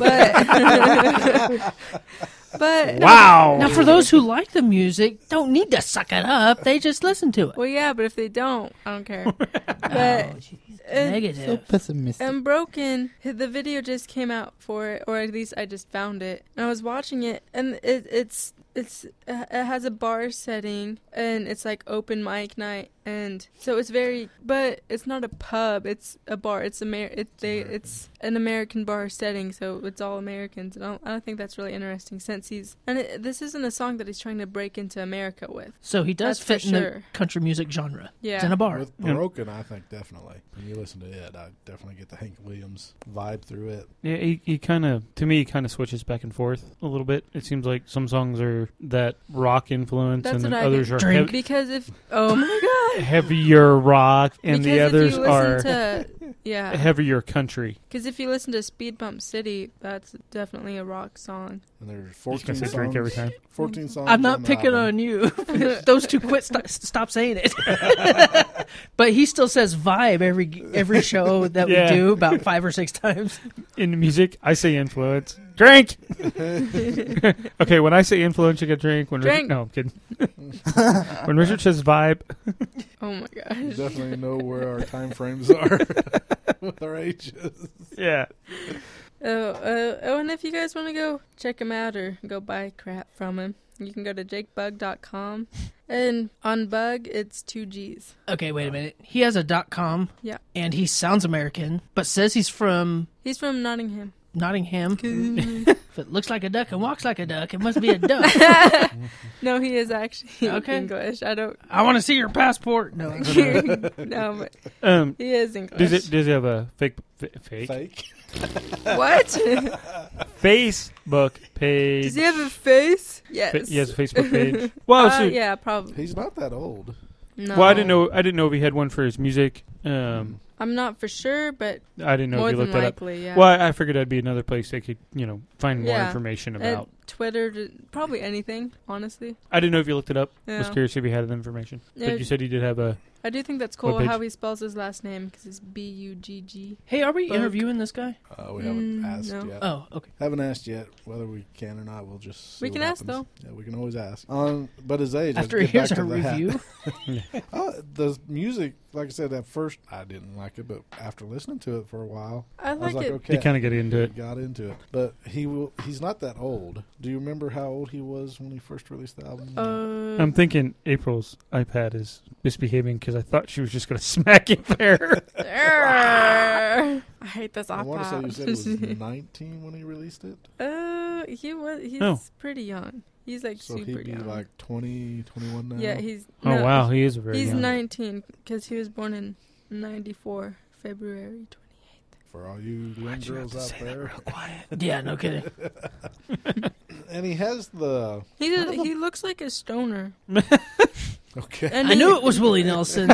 B: But, but
C: wow.
H: Now, for those who like the music, don't need to suck it up. They just listen to it.
B: well, yeah, but if they don't, I don't care.
H: Oh,
B: But
H: geez.
B: it-
G: So
H: Negative.
G: pessimistic.
B: And Broken, the video just came out for it, or at least I just found it. And I was watching it, and it, it's it's it has a bar setting, and it's like open mic night, and so it's very, but it's not a pub, it's a bar. It's Amer, it, they, it's an American bar setting, so it's all Americans. And I don't, I don't think that's really interesting, since he's, and it, this isn't a song that he's trying to break into America with.
H: So he does
B: That's
H: fit
B: for
H: in the
B: sure.
H: country music genre.
B: Yeah.
H: It's in a bar.
A: With
C: Yeah.
A: Broken, I think definitely. When you listen to it, I definitely get the Hank Williams vibe through it.
C: Yeah, he, he kind of, to me, he kind of switches back and forth a little bit. It seems like some songs are that rock influence,
B: That's
C: and then
B: what I
C: others
B: get.
C: are
H: Drink.
C: hev-
B: Because if, oh my god.
C: heavier rock, and
B: because
C: the others
B: if you
C: are
B: listen to, yeah.
C: heavier country.
B: Because if you listen to Speed Bump City, that's definitely a rock song.
A: And there's
C: He's
A: fourteen
C: gonna say
A: songs.
C: drink every time.
A: fourteen songs.
H: I'm not
A: on the
H: picking
A: album.
H: on you. Those two quit. St- stop saying it. But he still says vibe every every show that
C: Yeah.
H: we do about five or six times.
C: In the music, I say influence. Drink! Okay, when I say influence, you get drink. When
B: Drink.
C: Richard, no, I'm kidding. When Richard says vibe,
B: Oh my
A: You
B: gosh.
A: definitely know where our time frames are with our ages.
C: yeah.
B: Oh, uh, oh, and if you guys want to go check him out or go buy crap from him, you can go to jake bug dot com. And on Bug, it's two G's.
H: Okay, wait a minute. He has a dot com.
B: Yeah.
H: And he sounds American, but says he's from
B: He's from Nottingham.
H: Nottingham. If it looks like a duck and walks like a duck, it must be a duck.
B: No, he is actually
H: Okay.
B: English. I don't.
H: I want to see your passport. No.
B: No, but
C: Um,
B: he is English.
C: does it? Does he have a fake, f- fake
A: Fake.
B: What?
C: Facebook page?
B: Does he have a face? Yes.
C: Fa- he has a Facebook page. Well,
B: Uh,
C: so,
B: yeah, probably.
A: He's not that old.
B: No.
C: well, I didn't know. I didn't know if he had one for his music. Um,
B: I'm not for sure, but
C: I didn't know
B: more
C: if you
B: than
C: looked that up.
B: likely, yeah.
C: Well, I, I figured that'd be another place they could, you know, find more
B: Yeah.
C: information
B: And
C: about.
B: Twitter, d- probably anything, honestly.
C: I didn't know if you looked it up. I was
B: Yeah.
C: curious if you had the information.
B: Yeah.
C: But you said he did have a.
B: I do think that's cool
C: What page?
B: how he spells his last name, because it's B U G G.
H: Hey, are we
B: Bug.
H: interviewing this guy?
A: Uh, we haven't
B: Mm,
A: asked
B: no.
A: yet.
H: Oh, okay.
A: Haven't asked yet whether we can or not. We'll just see
B: We
A: what
B: can ask,
A: happens. Yeah, we can always ask. Um, but his age.
H: After
A: let's
H: he
A: get
H: hears
A: back
H: our
A: to that.
H: review.
A: Oh, the music, like I said, at first I didn't like it, but after listening to it for a while,
B: I
A: I was
B: like
A: like,
B: it.
A: okay,
C: You kind of get into it.
A: got into it. But he will. He's not that old. Do you remember how old he was when he first released the album?
B: Uh,
C: I'm thinking April's iPad is misbehaving because I thought she was just going to smack it there.
B: I hate this
A: I
B: off
A: want to say you said he was nineteen when he released it.
B: Uh, he was. He's
C: Oh.
B: pretty young. He's like
A: So
B: super
A: he'd be
B: young.
A: like twenty, twenty-one now.
B: Yeah, he's.
C: Oh,
B: no,
C: wow. He is very
B: He's
C: young.
B: nineteen because he was born in ninety-four, February twenty-eighth.
A: For all you young girls out there.
H: Yeah, no kidding.
A: And he has the.
B: He did, he looks like a stoner.
A: Okay.
B: And
H: I
B: he-
H: knew it was Willie Nelson.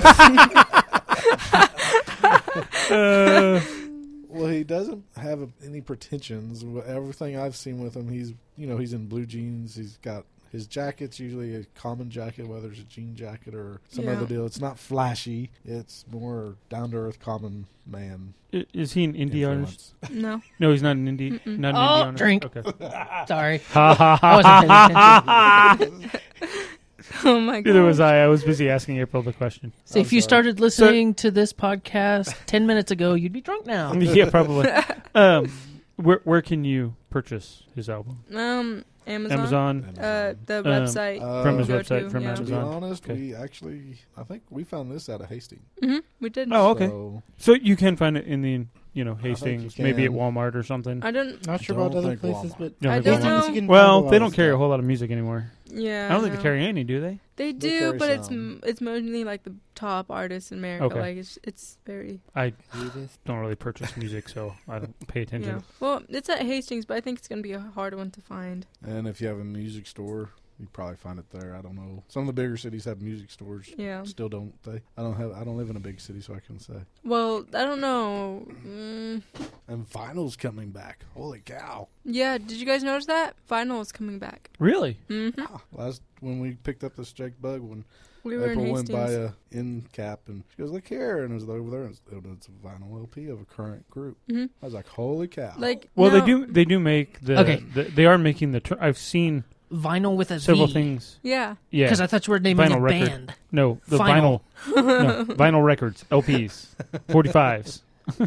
C: Uh,
A: Well, he doesn't have any pretensions. Everything I've seen with him, he's you know he's in blue jeans. He's got his jacket's usually a common jacket, whether it's a jean jacket or some
B: Yeah.
A: other deal. It's not flashy. It's more down to earth, common man.
C: i- is he an indie artist?
A: influence.
B: No.
C: No, he's not an indie.
B: Mm-mm.
C: Not an
H: Oh,
C: indie artist.
H: drink.
C: Okay.
H: Sorry.
C: Ha ha
H: I wasn't
C: ha.
H: paying attention.
B: Oh my god.
C: Neither was I. I was busy asking April the question.
H: So
A: I'm
H: if you
A: sorry.
H: started listening to this podcast ten minutes ago, you'd be drunk now.
C: Yeah, probably. Um, where where can you purchase his album?
B: Um, Amazon.
C: Amazon.
B: Uh, the
C: Um,
B: website.
A: Uh,
C: From his
B: go
C: website,
B: to,
C: from
B: yeah.
A: To be
C: Amazon.
A: honest,
C: Okay.
A: we actually, I think we found this out of Hastings.
B: hmm We did.
C: Oh, okay.
A: So,
C: So you can find it in the, you know,
A: think you
C: Hastings, maybe at
A: can.
C: Walmart or something.
B: I don't.
G: Not sure
A: Don't
G: about other
A: think
G: places,
A: Walmart.
G: but
C: You
B: I
C: think
B: don't
C: Walmart?
B: know.
G: You can
C: Well,
G: find a
C: they
G: lot
C: don't
G: of
C: carry a
G: stuff.
C: whole lot of music anymore.
B: Yeah.
C: I don't think
B: know.
C: they carry any, do they?
B: They
A: They
B: do,
A: carry
B: but it's
A: some.
B: m- it's mainly like the top artists in America.
C: Okay.
B: Like it's it's very
C: I
G: Weirdest.
C: don't really purchase music, so I don't pay attention.
B: yeah. Well, it's at Hastings, but I think it's gonna be a hard one to find.
A: and if you have a music store, you probably find it there. I don't know. Some of the bigger cities have music stores.
B: Yeah.
A: Still don't they? I don't have. I don't live in a big city, so I couldn't say.
B: Well, I don't know. Mm,
A: And vinyl's coming back. Holy cow!
B: yeah. Did you guys notice that vinyl is coming back?
C: Really?
B: hmm
A: Ah, last when we picked up this Jake Bug, when
B: We were
A: April
B: in
A: went
B: Hastings.
A: by a end cap and she goes, "Look here," and it was over there. And it's, it's a vinyl L P of a current group.
B: hmm
A: I was like, "Holy cow!"
B: Like
C: Well,
B: now-
C: they do. They do make the.
H: Okay.
C: the they are making the. Tur- I've seen
H: Vinyl with a
C: several
H: V.
C: things.
B: Yeah.
C: Yeah.
H: Because I thought you were naming
C: Vinyl
H: a
C: record.
H: band.
C: No, the vinyl.
H: Vinyl.
C: no, vinyl records, L Ps, forty-fives.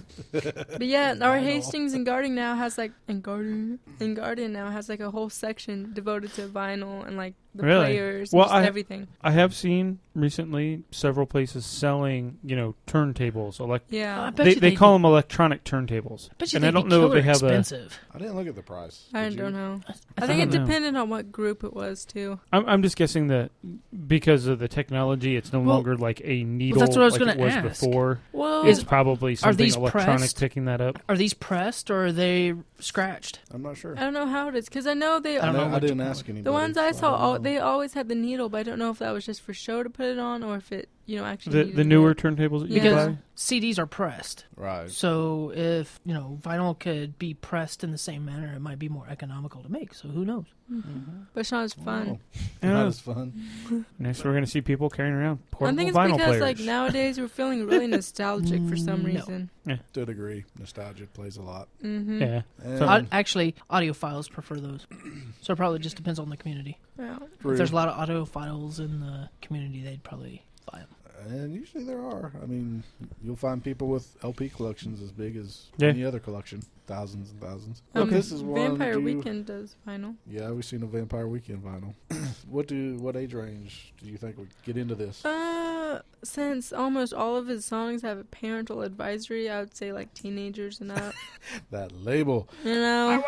B: But yeah, our Hastings and Guardian now has like and Guardian and Guardian now has like a whole section devoted to vinyl and like the
C: Really?
B: players
C: Well,
B: and just
C: I-
B: everything.
C: I have seen recently several places selling, you know, turntables. Elect-
B: Yeah.
H: I bet
C: they
H: you
C: they
H: they'd
C: call
H: be-
C: them electronic turntables.
H: I bet you
C: and
H: they'd
C: I don't
H: be
C: know if
H: killer
C: they have
H: expensive.
A: I didn't look at the price.
B: I
A: Did you?
B: don't know. I
H: I
B: think it
C: don't know.
B: depended on what group it was too.
C: a. I'm, I'm just guessing that because of the technology, it's no
H: Well,
C: longer like a needle
H: that's what I was
C: like
H: gonna
C: it was
H: ask.
C: before.
B: Well,
C: It's probably something
H: these
C: electronic
H: pressed?
C: picking that up.
H: Are these pressed or are they scratched?
A: I'm not sure.
B: I don't know how it is because I know they.
H: I don't
A: I,
H: know
A: I
H: what
A: didn't
H: you-
A: ask anybody.
B: The ones I
A: so
B: saw,
A: don't
B: all,
A: know.
B: they always had the needle, but I don't know if that was just for show to put it on or if it, you know, actually.
C: The
B: needed
C: the
B: it.
C: newer turntables that you
B: Yeah.
C: can
H: Because
C: buy.
H: C Ds are pressed.
A: right.
H: So if, you know, vinyl could be pressed in the same manner, it might be more economical to make. So who knows?
B: But it's not as fun.
C: Yeah.
A: Not as fun.
C: Next, we're going to see people carrying around
B: I
C: portable
B: think it's
C: vinyl
B: because
C: players.
B: like nowadays we're feeling really nostalgic for some
H: No.
B: reason.
A: To a degree, nostalgia plays a lot.
B: Mm-hmm.
C: Yeah.
A: And
H: Au- actually, audiophiles prefer those. So it probably just depends on the community.
B: Yeah.
A: true.
H: If there's a lot of audiophiles in the community, they'd probably buy them.
A: And usually there are. I mean, you'll find people with L P collections as big as
C: Yeah.
A: any other collection, thousands and thousands.
B: Um,
A: Look, this is one.
B: Vampire
A: do you-
B: Weekend does vinyl.
A: Yeah, we've seen a Vampire Weekend vinyl. what do what age range do you think would get into this?
B: Uh, since almost all of his songs have a parental advisory, I would say like teenagers and up.
A: That label.
B: You know.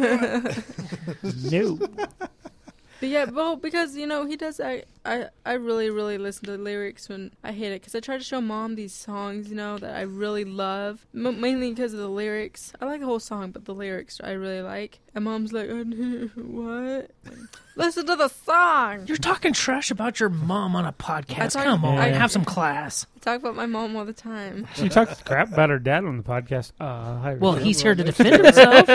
C: No.
B: But yeah, well, because you know he does. I, I, I really, really listen to the lyrics when I hate it because I try to show mom these songs, you know, that I really love, M- mainly because of the lyrics. I like the whole song, but the lyrics I really like. And mom's like, "What? Listen to the song."
H: You're talking trash about your mom on a podcast.
B: talk-
H: Come on,
C: I-
H: have some class.
B: I talk about my mom all the time.
C: She talks crap about her dad on the podcast. Uh, hi,
H: Well,
C: Richard.
H: he's here to defend himself.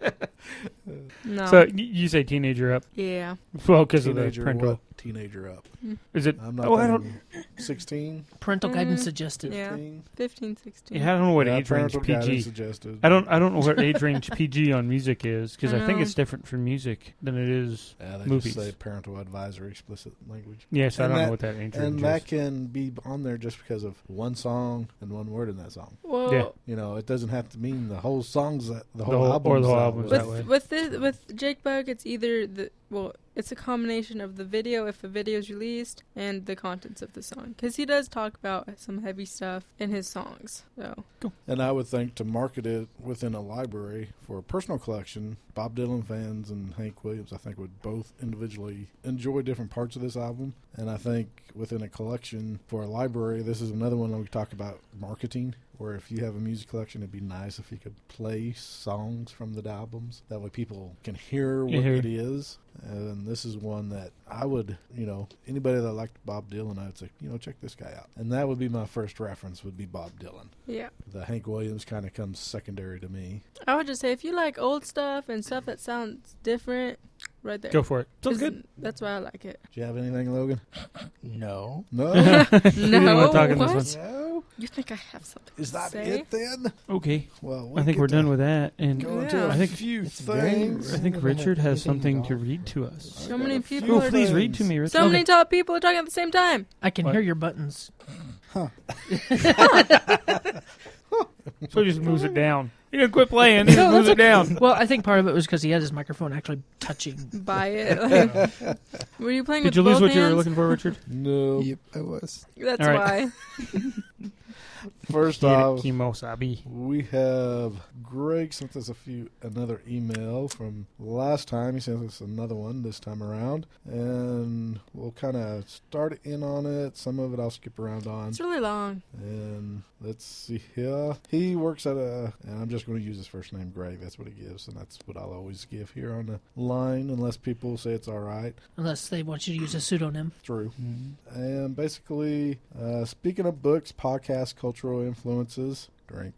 B: No.
C: So y- you say teenager up?
B: yeah.
C: Well, because of the
A: Teenager
C: parental.
A: what? Teenager up.
C: Is it?
A: I'm not
C: Oh, I don't.
A: thinking sixteen,
H: Parental guidance
B: Mm,
H: suggested.
B: Yeah.
A: fifteen.
B: fifteen, sixteen.
C: Yeah, I don't know what
A: Yeah,
C: age range
A: parental
C: P G.
A: guidance suggested.
C: I don't. I don't know what age range P G on music is because I,
B: I
C: think
B: know.
C: it's different for music than it is.
A: Yeah, they
C: movies.
A: just say parental advisory, explicit language.
C: Yes, I
A: And
C: don't
A: that-
C: know what that age range
A: And
C: is.
A: that can be on there just because of one song and one word in that song.
B: Well,
C: Yeah.
A: You know, it doesn't have to mean the whole song's that the whole
C: whole-
A: album
C: or the whole album's that way.
B: with with this, with Jake Bug, it's either the well, it's a combination of the video if the video is released and the contents of the song because he does talk about some heavy stuff in his songs. So
A: And I would think to market it within a library for a personal collection, Bob Dylan fans and Hank Williams, I think, would both individually enjoy different parts of this album. And I think within a collection for a library, this is another one that we talk about marketing, where if you have a music collection, it'd be nice if you could play songs from the albums. That way people can hear what
C: Yeah.
A: it is. And this is one that I would, you know, anybody that liked Bob Dylan, I would say, you know, check this guy out. And that would be my first reference would be Bob Dylan.
B: yeah,
A: The Hank Williams kind of comes secondary to me.
B: I would just say if you like old stuff and stuff that sounds different, right there.
C: Go for it. Sounds
B: 'Cause
C: good.
B: That's why I like it.
A: Do you have anything, Logan?
G: No.
A: No?
C: didn't
B: No,
C: wanna talk in
B: what?
C: this
A: No?
B: You think I have something
A: Is
B: to
A: that
B: say?
A: it then?
C: Okay.
A: Well,
C: I think we're done with that, and
A: Go
B: Yeah.
A: into a
C: I think
A: few
G: It's very-
A: things.
C: I think Richard has something to read to us.
B: So
A: I
B: many
A: got a few
B: people
C: Oh,
B: are
C: please
A: things.
C: read to me, Richard.
B: So many top people are talking at the same time.
H: I can
C: What?
H: hear your buttons.
C: So he just moves it down. You're gonna quit playing. He
H: No,
C: moves
H: that's
C: it down.
H: Well, I think part of it was because he had his microphone actually touching.
B: By it. Like, were you playing
C: Did
B: with
C: you lose
B: both
C: what you were
B: hands?
C: looking for, Richard?
A: No.
G: Yep, I was.
B: That's
C: All right.
B: why.
A: First
C: Get it,
A: off,
C: Kimosabi.
A: we have Greg sent us a few another email from last time. He sent us another one this time around, and we'll kind of start in on it. Some of it I'll skip around on.
B: It's really long.
A: And let's see here. He works at a, and I'm just going to use his first name, Greg. That's what he gives, and that's what I'll always give here on the line, unless people say it's all right.
H: Unless they want you to use a pseudonym.
A: True. And basically, uh, speaking of books, podcasts, cultural influences, drink.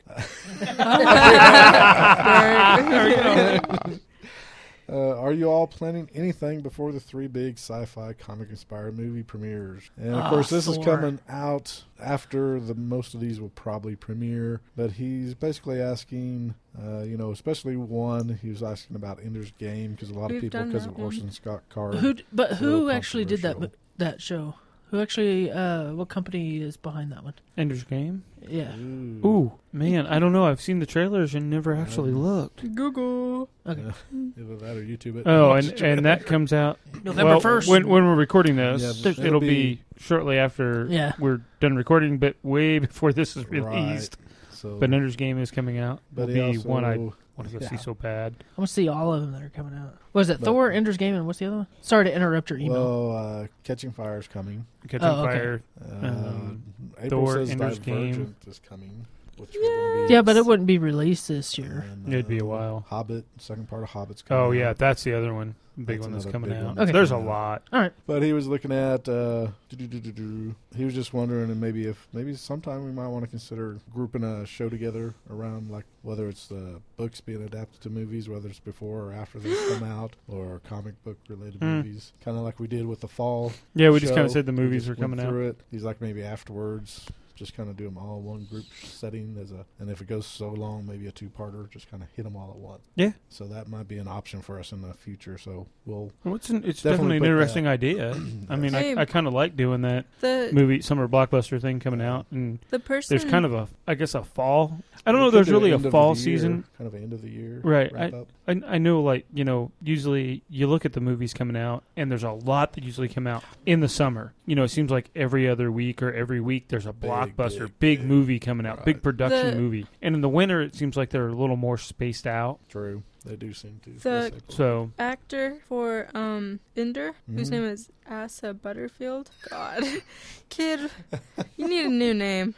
A: Uh, are you all planning anything before the three big sci-fi comic-inspired movie premieres? And of
H: Oh,
A: course, this
H: Thor.
A: is coming out after the most of these will probably premiere. But he's basically asking, uh, you know, especially one. He was asking about Ender's Game because a lot
B: We've
A: of people,
B: done
A: because
B: that
A: of
B: one.
A: Orson Scott Card.
H: Who? d- But
A: It's a little
H: who actually did that
A: controversial.
H: that show? Who actually? Uh, what company is behind that one?
C: Ender's Game.
H: Yeah.
A: Ooh.
C: Ooh, man, I don't know. I've seen the trailers and never actually looked.
B: Google.
H: Okay.
A: Yeah. Either that or YouTube it.
C: Oh, and, and that comes out
H: November
C: well,
H: first.
C: When when we're recording this,
A: Yeah,
C: it'll,
A: it'll
C: be,
A: be-
C: shortly after
H: Yeah.
C: we're done recording, but way before this is
A: Right.
C: released.
A: So,
C: But Ender's Game is coming out.
A: but
C: Will
A: he
C: be
A: also,
C: one I want to go
A: yeah.
C: see so bad.
H: I'm gonna see all of them that are coming out. What is it?
A: But-
H: Thor, Ender's Game, and what's the other one? Sorry to interrupt your email.
A: Well, uh, Catching Fire is coming.
C: Catching
H: Oh, okay.
C: Fire.
A: Uh,
C: Um,
A: April
C: Thor,
A: says
C: Ender's
A: Divergent
C: Game.
A: is coming. Which we're gonna be
H: yeah, but it wouldn't be released this year.
A: and,
C: It'd be a
A: uh,
C: while.
A: Hobbit, second part of Hobbit's coming.
C: Oh, yeah,
A: out.
C: that's the other one. The big
A: That's
C: one that's
A: another
C: coming
A: big
C: out.
A: one.
H: Okay.
C: There's a
A: coming out.
C: lot.
H: All right.
A: But he was looking at. Uh, do-do-do-do-do. He was just wondering, and maybe if maybe sometime we might want to consider grouping a show together around like whether it's the books being adapted to movies, whether it's before or after they come out, or comic book related
C: Hmm.
A: movies, kind of like we did with the fall.
C: Yeah, we just
A: show.
C: kind of said the
A: We
C: movies
A: just
C: were
A: went
C: coming out.
A: through It. He's like maybe afterwards. Just kind of do them all in one group setting as a, and if it goes so long, maybe a two-parter. Just kind of hit them all at once.
C: Yeah.
A: So that might be an option for us in the future. So we'll
C: Well, it's an, it's
A: Definitely
C: definitely an
A: put
C: interesting idea. I mean,
B: Hey.
C: I, I kind of like doing that
B: The
C: movie summer blockbuster thing coming out, and
B: the person.
C: there's kind of a, I guess, a fall. I don't
A: we
C: know.
A: could
C: There's
A: do
C: really a
A: end of
C: fall
A: the year,
C: season.
A: kind of end of the year,
C: Right.
A: Wrap up.
C: I, I know, like, you know, usually you look at the movies coming out, and there's a lot that usually come out in the summer. You know, it seems like every other week or every week there's a
A: Big,
C: blockbuster,
A: big,
C: big,
A: big.
C: movie coming out, big
A: Right.
C: production
B: The-
C: movie. And in the winter, it seems like they're a little more spaced out.
A: True, they do seem to.
B: The-
A: Yes,
C: So,
B: actor for um Ender, whose
A: Mhm.
B: name is Asa Butterfield. God, kid, you need a new name.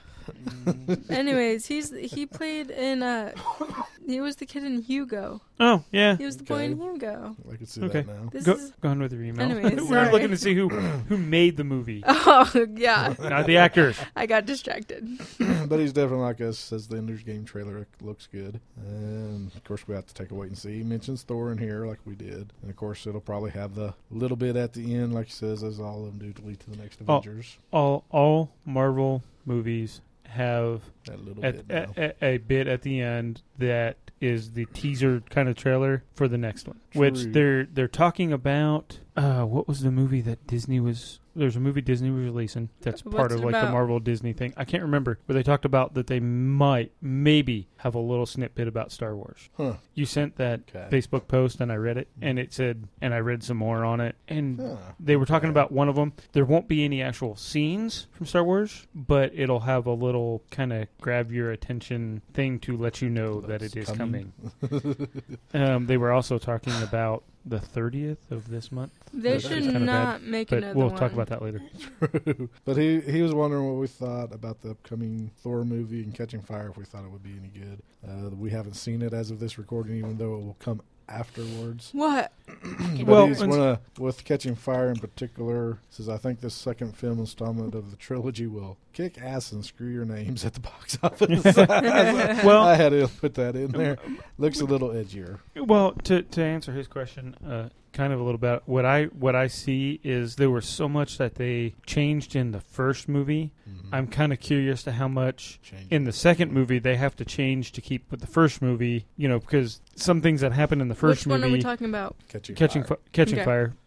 B: Anyways, he's he played in uh, he was the kid in Hugo.
C: oh, yeah.
B: He was the boy in
A: Okay.
B: Hugo.
A: I can see
C: Okay.
A: that now.
B: This
C: Go,
B: is
C: go on with your email.
B: Anyways,
C: We're
B: sorry.
C: looking to see who who made the movie,
B: oh yeah,
C: not the actors.
B: I got distracted.
A: But he's definitely like us. Says the Ender's Game trailer looks good, and of course we have to take a wait and see. He mentions Thor in here, like we did, and of course it'll probably have the little bit at the end, like he says, as all of them do to lead to the next
C: Oh.
A: Avengers.
C: All all Marvel movies have
A: That little
C: at,
A: bit now.
C: a, a, a bit at the end that is the teaser kind of trailer for the next one, which
A: True.
C: they're they're talking about. Uh, what was the movie that Disney was? There's a movie Disney was releasing that's part
B: What's
C: of
B: it
C: like the
B: about?
C: Marvel Disney thing. I can't remember, where they talked about that they might maybe have a little snippet about Star Wars.
A: Huh.
C: You sent that
A: Okay.
C: Facebook post and I read it, and it said, and I read some more on it, and
A: Huh.
C: they were talking
A: Okay.
C: about one of them. There won't be any actual scenes from Star Wars, but it'll have a little kind of grab your attention thing to let you know that
A: That's
C: it is
A: coming.
C: coming. um, they were also talking about the thirtieth of this month,
B: They
A: That's
B: should
A: kinda
B: not make
C: but
B: another
C: we'll
B: one.
C: talk about that later.
A: True. But he he was wondering what we thought about the upcoming Thor movie and Catching Fire, if we thought it would be any good. Uh, we haven't seen it as of this recording, even though it will come afterwards.
B: What?
A: But
C: Well,
A: he's
C: and-
A: wanna, with Catching Fire in particular, says, I think this second film installment of the trilogy will kick ass and screw your names at the box office.
C: Well-
A: I had to put that in there. Looks a little edgier.
C: Well, to to answer his question, uh, kind of a little bit. What I what I see is there was so much that they changed in the first movie.
A: Mhm.
C: I'm kind of curious to how much
A: Change
C: in the second movie they have to change to keep with the first movie. You know, because some things that happened in the first
B: Which one
C: movie,
B: are we talking about?
A: Catching,
C: catching
A: Fire.
C: fi- catching
B: Okay.
C: fire,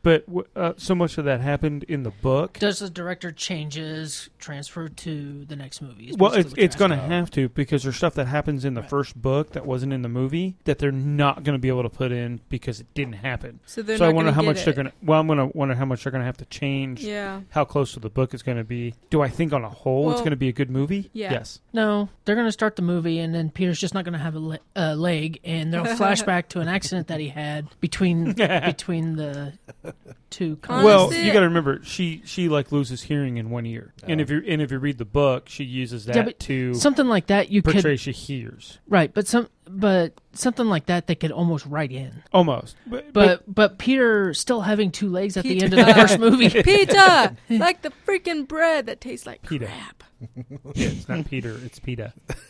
C: But w- uh, so much of that happened in the book.
H: Does the director changes transfer to the next movie? Is
C: Well,
H: basically
C: it's
H: what you're
C: it's going to
H: asking.
C: have to, because there's stuff that happens in the
H: Right.
C: first book that wasn't in the movie that they're not going to be able to put in because it didn't happen.
B: So they're
C: so I
B: not
C: wonder
B: gonna
C: how
B: get
C: much
B: it.
C: they're going to. Well, I'm going to wonder how much they're going to have to change.
B: Yeah.
C: How close to the book it's going to be. Do I think on a whole it's
B: Well,
C: going to be a good movie?
B: yeah.
C: Yes.
H: No, they're going to start the movie, and then Peter's just not going to have a le- uh, leg, and they'll flashback to an accident that he had between between the two.
C: Well,
B: Honestly-
C: you got to remember she she like loses hearing in one ear, and if you and if you read the book, she uses that
H: Yeah, but
C: to
H: something like that you
C: portray
H: could
C: she hears
H: right, but some but something like that they could almost write in.
C: almost. But,
H: But but Peter still having two legs at the
B: Peter.
H: end of the first movie.
B: Pita! Like the freaking bread that tastes like
C: PETA.
B: crap.
C: Yeah, it's not Peter, it's PETA.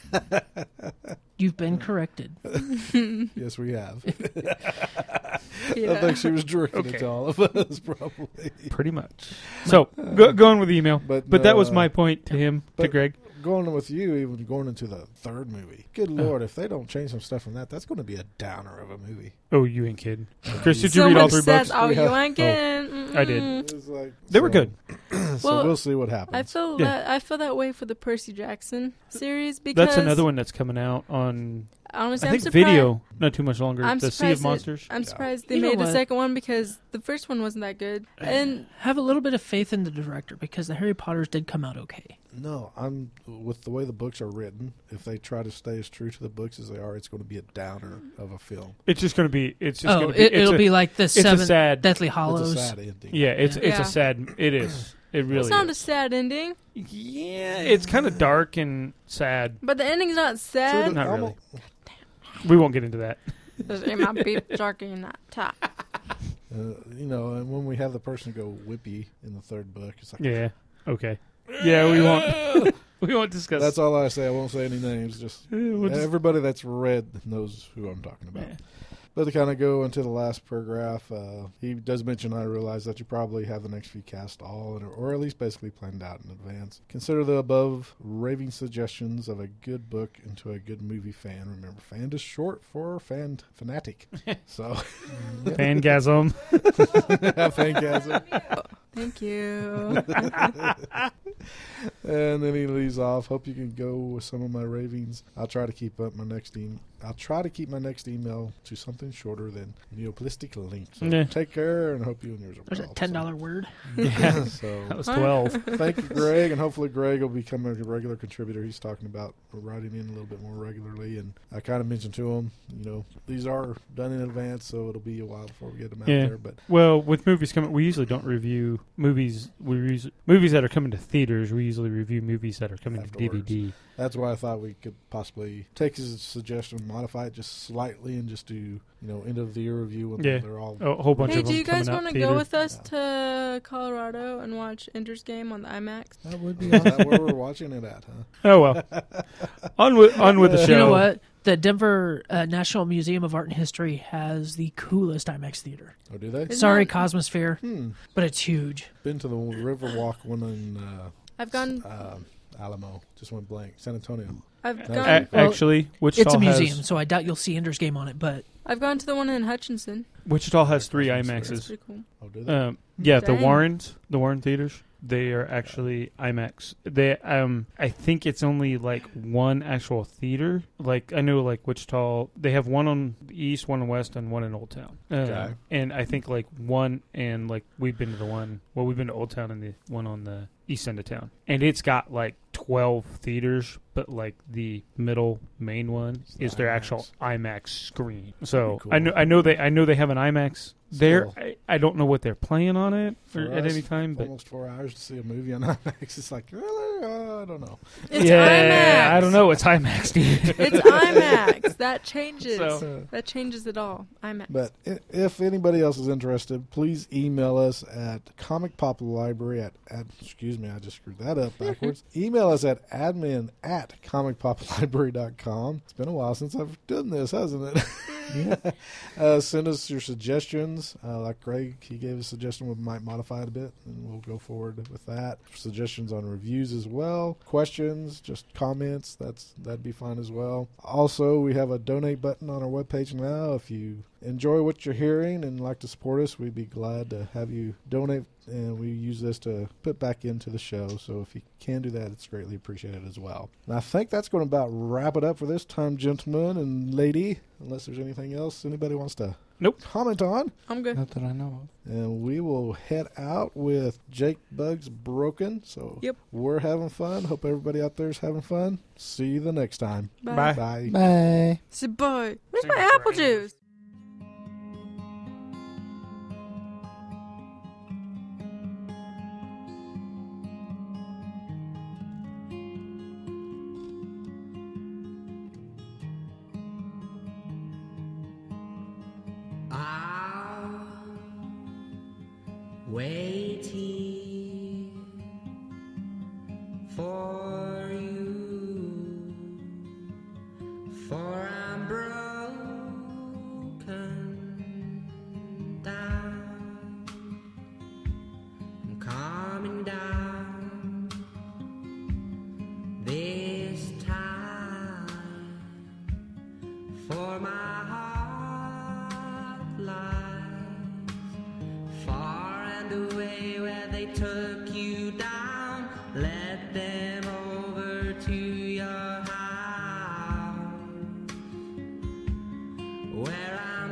H: You've been corrected.
A: Yes, we have.
B: Yeah.
A: I think she was directing it
C: Okay.
A: to all of us, probably.
C: Pretty much. So go, going with the email,
A: But,
C: but, that was
A: uh,
C: my point to him, to
A: but-
C: Greg.
A: Going with you, even going into the third movie. Good Lord, if they don't change some stuff from that, that's going to be a downer of a movie.
C: Oh, you ain't kidding. Chris, did
B: so
C: you read all
B: much
C: three
B: says,
C: books?
B: oh,
A: We
B: you
A: have-
B: ain't getting.
C: I did.
A: It was like,
C: They were
A: so-
C: good.
A: so
B: Well,
A: we'll see what happens.
B: I feel
C: Yeah.
B: that I feel that way for the Percy Jackson series because
C: That's another one that's coming out on,
B: Honestly,
C: I
B: I'm
C: think,
B: surprised.
C: video, not too much longer.
B: I'm
C: the Sea of
B: surprised it-
C: Monsters.
B: I'm
A: Yeah.
B: surprised they
H: You know
B: made the
H: what?
B: second one because the first one wasn't that good. And
H: Have a little bit of faith in the director because the Harry Potters did come out okay.
A: No, I'm with the way the books are written. If they try to stay as true to the books as they are, it's going to be a downer of a film.
C: It's just going to be, it's just
H: Oh,
C: going to
H: it,
C: be, it's
H: it'll
C: a,
H: be like the
C: it's a
H: seven
C: sad,
H: Deathly
A: It's
H: Hollows.
A: a sad ending.
C: yeah, it's, it's
B: Yeah.
C: a sad, it is. It really
B: it's not a
C: is.
B: sad ending,
C: Yeah, it's kind of dark and sad.
B: but the ending's not
A: So
B: sad.
A: the-
C: Not
A: I'm-
C: really. We won't get into that.
B: It might be dark in that top.
A: Uh, you know, and when we have the person go whippy in the third book, it's like,
C: Yeah. Okay. Yeah, we won't. we won't discuss.
A: that's all I say. I won't say any names. Just
C: Uh, we'll just-
A: everybody that's read knows who I'm talking about.
C: Yeah.
A: But to kind of go into the last paragraph, uh, he does mention, I realize that you probably have the next few cast all, or, or at least basically planned out in advance. Consider the above raving suggestions of a good book into a good movie fan. Remember, fan is short for fan fanatic. So,
C: Fangasm.
A: fangasm.
B: Thank you.
A: And then he leaves off. Hope you can go with some of my ravings. I'll try to keep up my next e- I'll try to keep my next email to something shorter than neoplistic link. So
C: Yeah.
A: take care and hope you and yours are
H: There's
A: well.
H: a ten dollar word.
C: Yeah.
A: So
C: That was twelve.
A: thank you, Greg, and hopefully Greg will become a regular contributor. He's talking about writing in a little bit more regularly, and I kind of mentioned to him, you know, these are done in advance, so it'll be a while before we get them out
C: Yeah.
A: there. But
C: Well, with movies coming, we usually don't review movies. We use movies that are coming to theaters. We usually review movies that are coming
A: Afterwards.
C: to D V D.
A: that's why I thought we could possibly take his suggestion, modify it just slightly, and just do, you know, end of the year review when
C: Yeah.
A: they're all.
C: A whole bunch
B: Hey,
C: of
B: do
C: them
B: you guys
C: coming out
B: want to
C: theater.
B: go with us to Colorado and watch Ender's Game on the IMAX?
A: That would be. Is that where we're watching it at, huh?
C: Oh well. on with on with the show.
H: You know what? The Denver uh, National Museum of Art and History has the coolest IMAX theater.
A: Oh, do they?
B: Isn't
H: Sorry,
B: that-
H: Cosmosphere,
A: Hmm.
H: but it's huge.
A: Been to the Riverwalk one in uh,
B: I've gone.
A: um, Alamo. Just went blank. San Antonio.
B: I've
A: That's-
B: gone.
C: A-
H: Well,
C: actually, Wichita
H: It's a museum,
C: has
H: so I doubt you'll see Ender's Game on it. But
B: I've gone to the one in Hutchinson.
C: Wichita has three
B: That's
C: IMAXs.
B: pretty cool.
A: Oh, do they?
C: Um, yeah, the
B: Dang.
C: Warrens, the Warren theaters, they are actually IMAX. They, um, I think it's only like one actual theater. Like I know, like Wichita, they have one on the east, one in west, and one in Old Town. Uh,
A: Okay.
C: And I think like one, and like we've been to the one. Well, we've been to Old Town and the one on the east end of town, and it's got like twelve theaters, but like the middle main one
A: It's the
C: is their
A: IMAX.
C: actual IMAX screen. So
A: Pretty cool.
C: I know, I know they, I know they have an IMAX there.
A: Still.
C: I, I don't know what they're playing on it
A: For
C: or at
A: us,
C: any time, but
A: almost four hours to see a movie on IMAX. It's like, really? Uh, I don't know.
B: It's
C: yeah,
B: IMAX.
C: I don't know. It's IMAX, dude.
B: It's IMAX. That changes.
C: So-
B: That changes it all. IMAX.
A: But i- if anybody else is interested, please email us at Comic Pop Library at, at excuse me, I just screwed that up backwards. Email us at admin at comic pop library dot com. It's been a while since I've done this, hasn't it? uh, send us your suggestions. Uh, like Greg, he gave a suggestion. We might modify it a bit, and we'll go forward with that. Suggestions on reviews as well. Questions, just comments. That's that'd be fine as well. Also, we have a donate button on our webpage now. If you enjoy what you're hearing and like to support us, we'd be glad to have you donate, and we use this to put back into the show. So if you can do that, it's greatly appreciated as well. And I think that's going to about wrap it up for this time, gentlemen and lady, unless there's anything else anybody wants to
C: Nope.
A: comment on.
B: I'm good.
G: Not that I know of.
A: And we will head out with Jake Bugs Broken. So
B: Yep.
A: we're having fun. Hope everybody out there is having fun. See you the next time.
B: Bye.
C: Bye.
A: Bye.
G: Bye.
B: Say bye. Where's
C: Say
B: my
C: bye for
B: apple
C: English.
B: juice?
J: I'll wait here for you, for I'm broken down. I'm coming down this time, for my heart lies far and away where they took you down. Let them over to your house, where I'm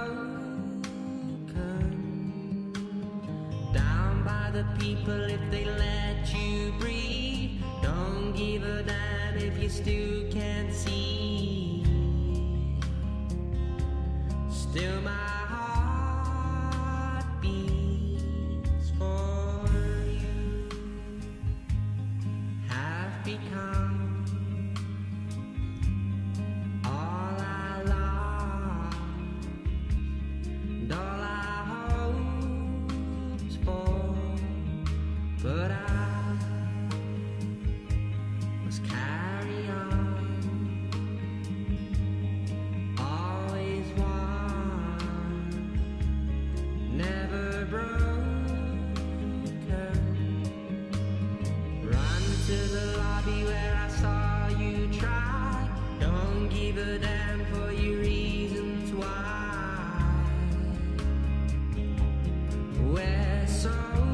J: broken down by the people. If they let you breathe, don't give a damn if you still can't see. Still my heart beats for you. Have become all I lost, and all I hoped for, but I must carry on. Always one, never broken. Run to the lobby where I saw you try. Don't give a damn for your reasons why. Where so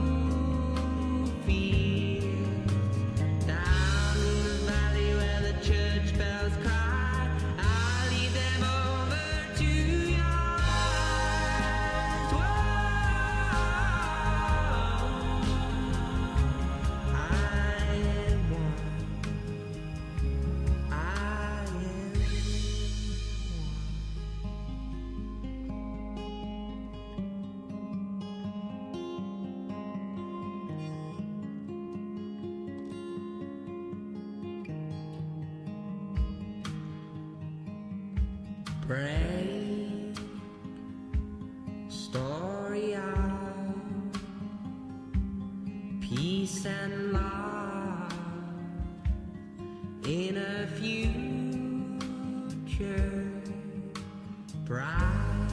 J: down in the valley where the church bells cry, I'll lead them over to your eyes. Whoa. I am one. I am break story of peace and love in a future bright.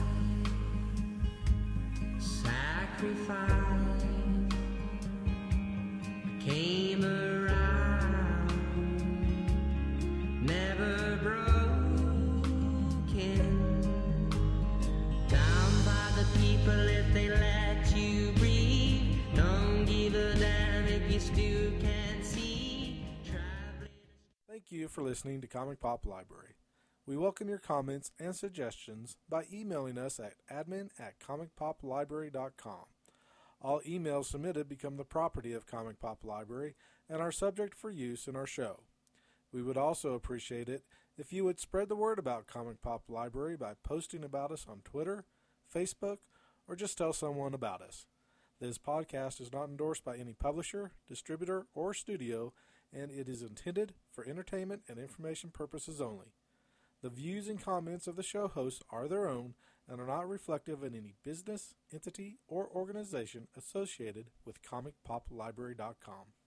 J: Sacrifice came around, never broken down by the people. If they let you breathe, don't give a damn if you still can't see. Traveling.
A: Thank you for listening to Comic Pop Library. We welcome your comments and suggestions by emailing us at admin at comic pop library dot com. All emails submitted become the property of Comic Pop Library and are subject for use in our show. We would also appreciate it if you would spread the word about Comic Pop Library by posting about us on Twitter, Facebook, or just tell someone about us. This podcast is not endorsed by any publisher, distributor, or studio, and it is intended for entertainment and information purposes only. The views and comments of the show hosts are their own and are not reflective of any business, entity, or organization associated with comic pop library dot com.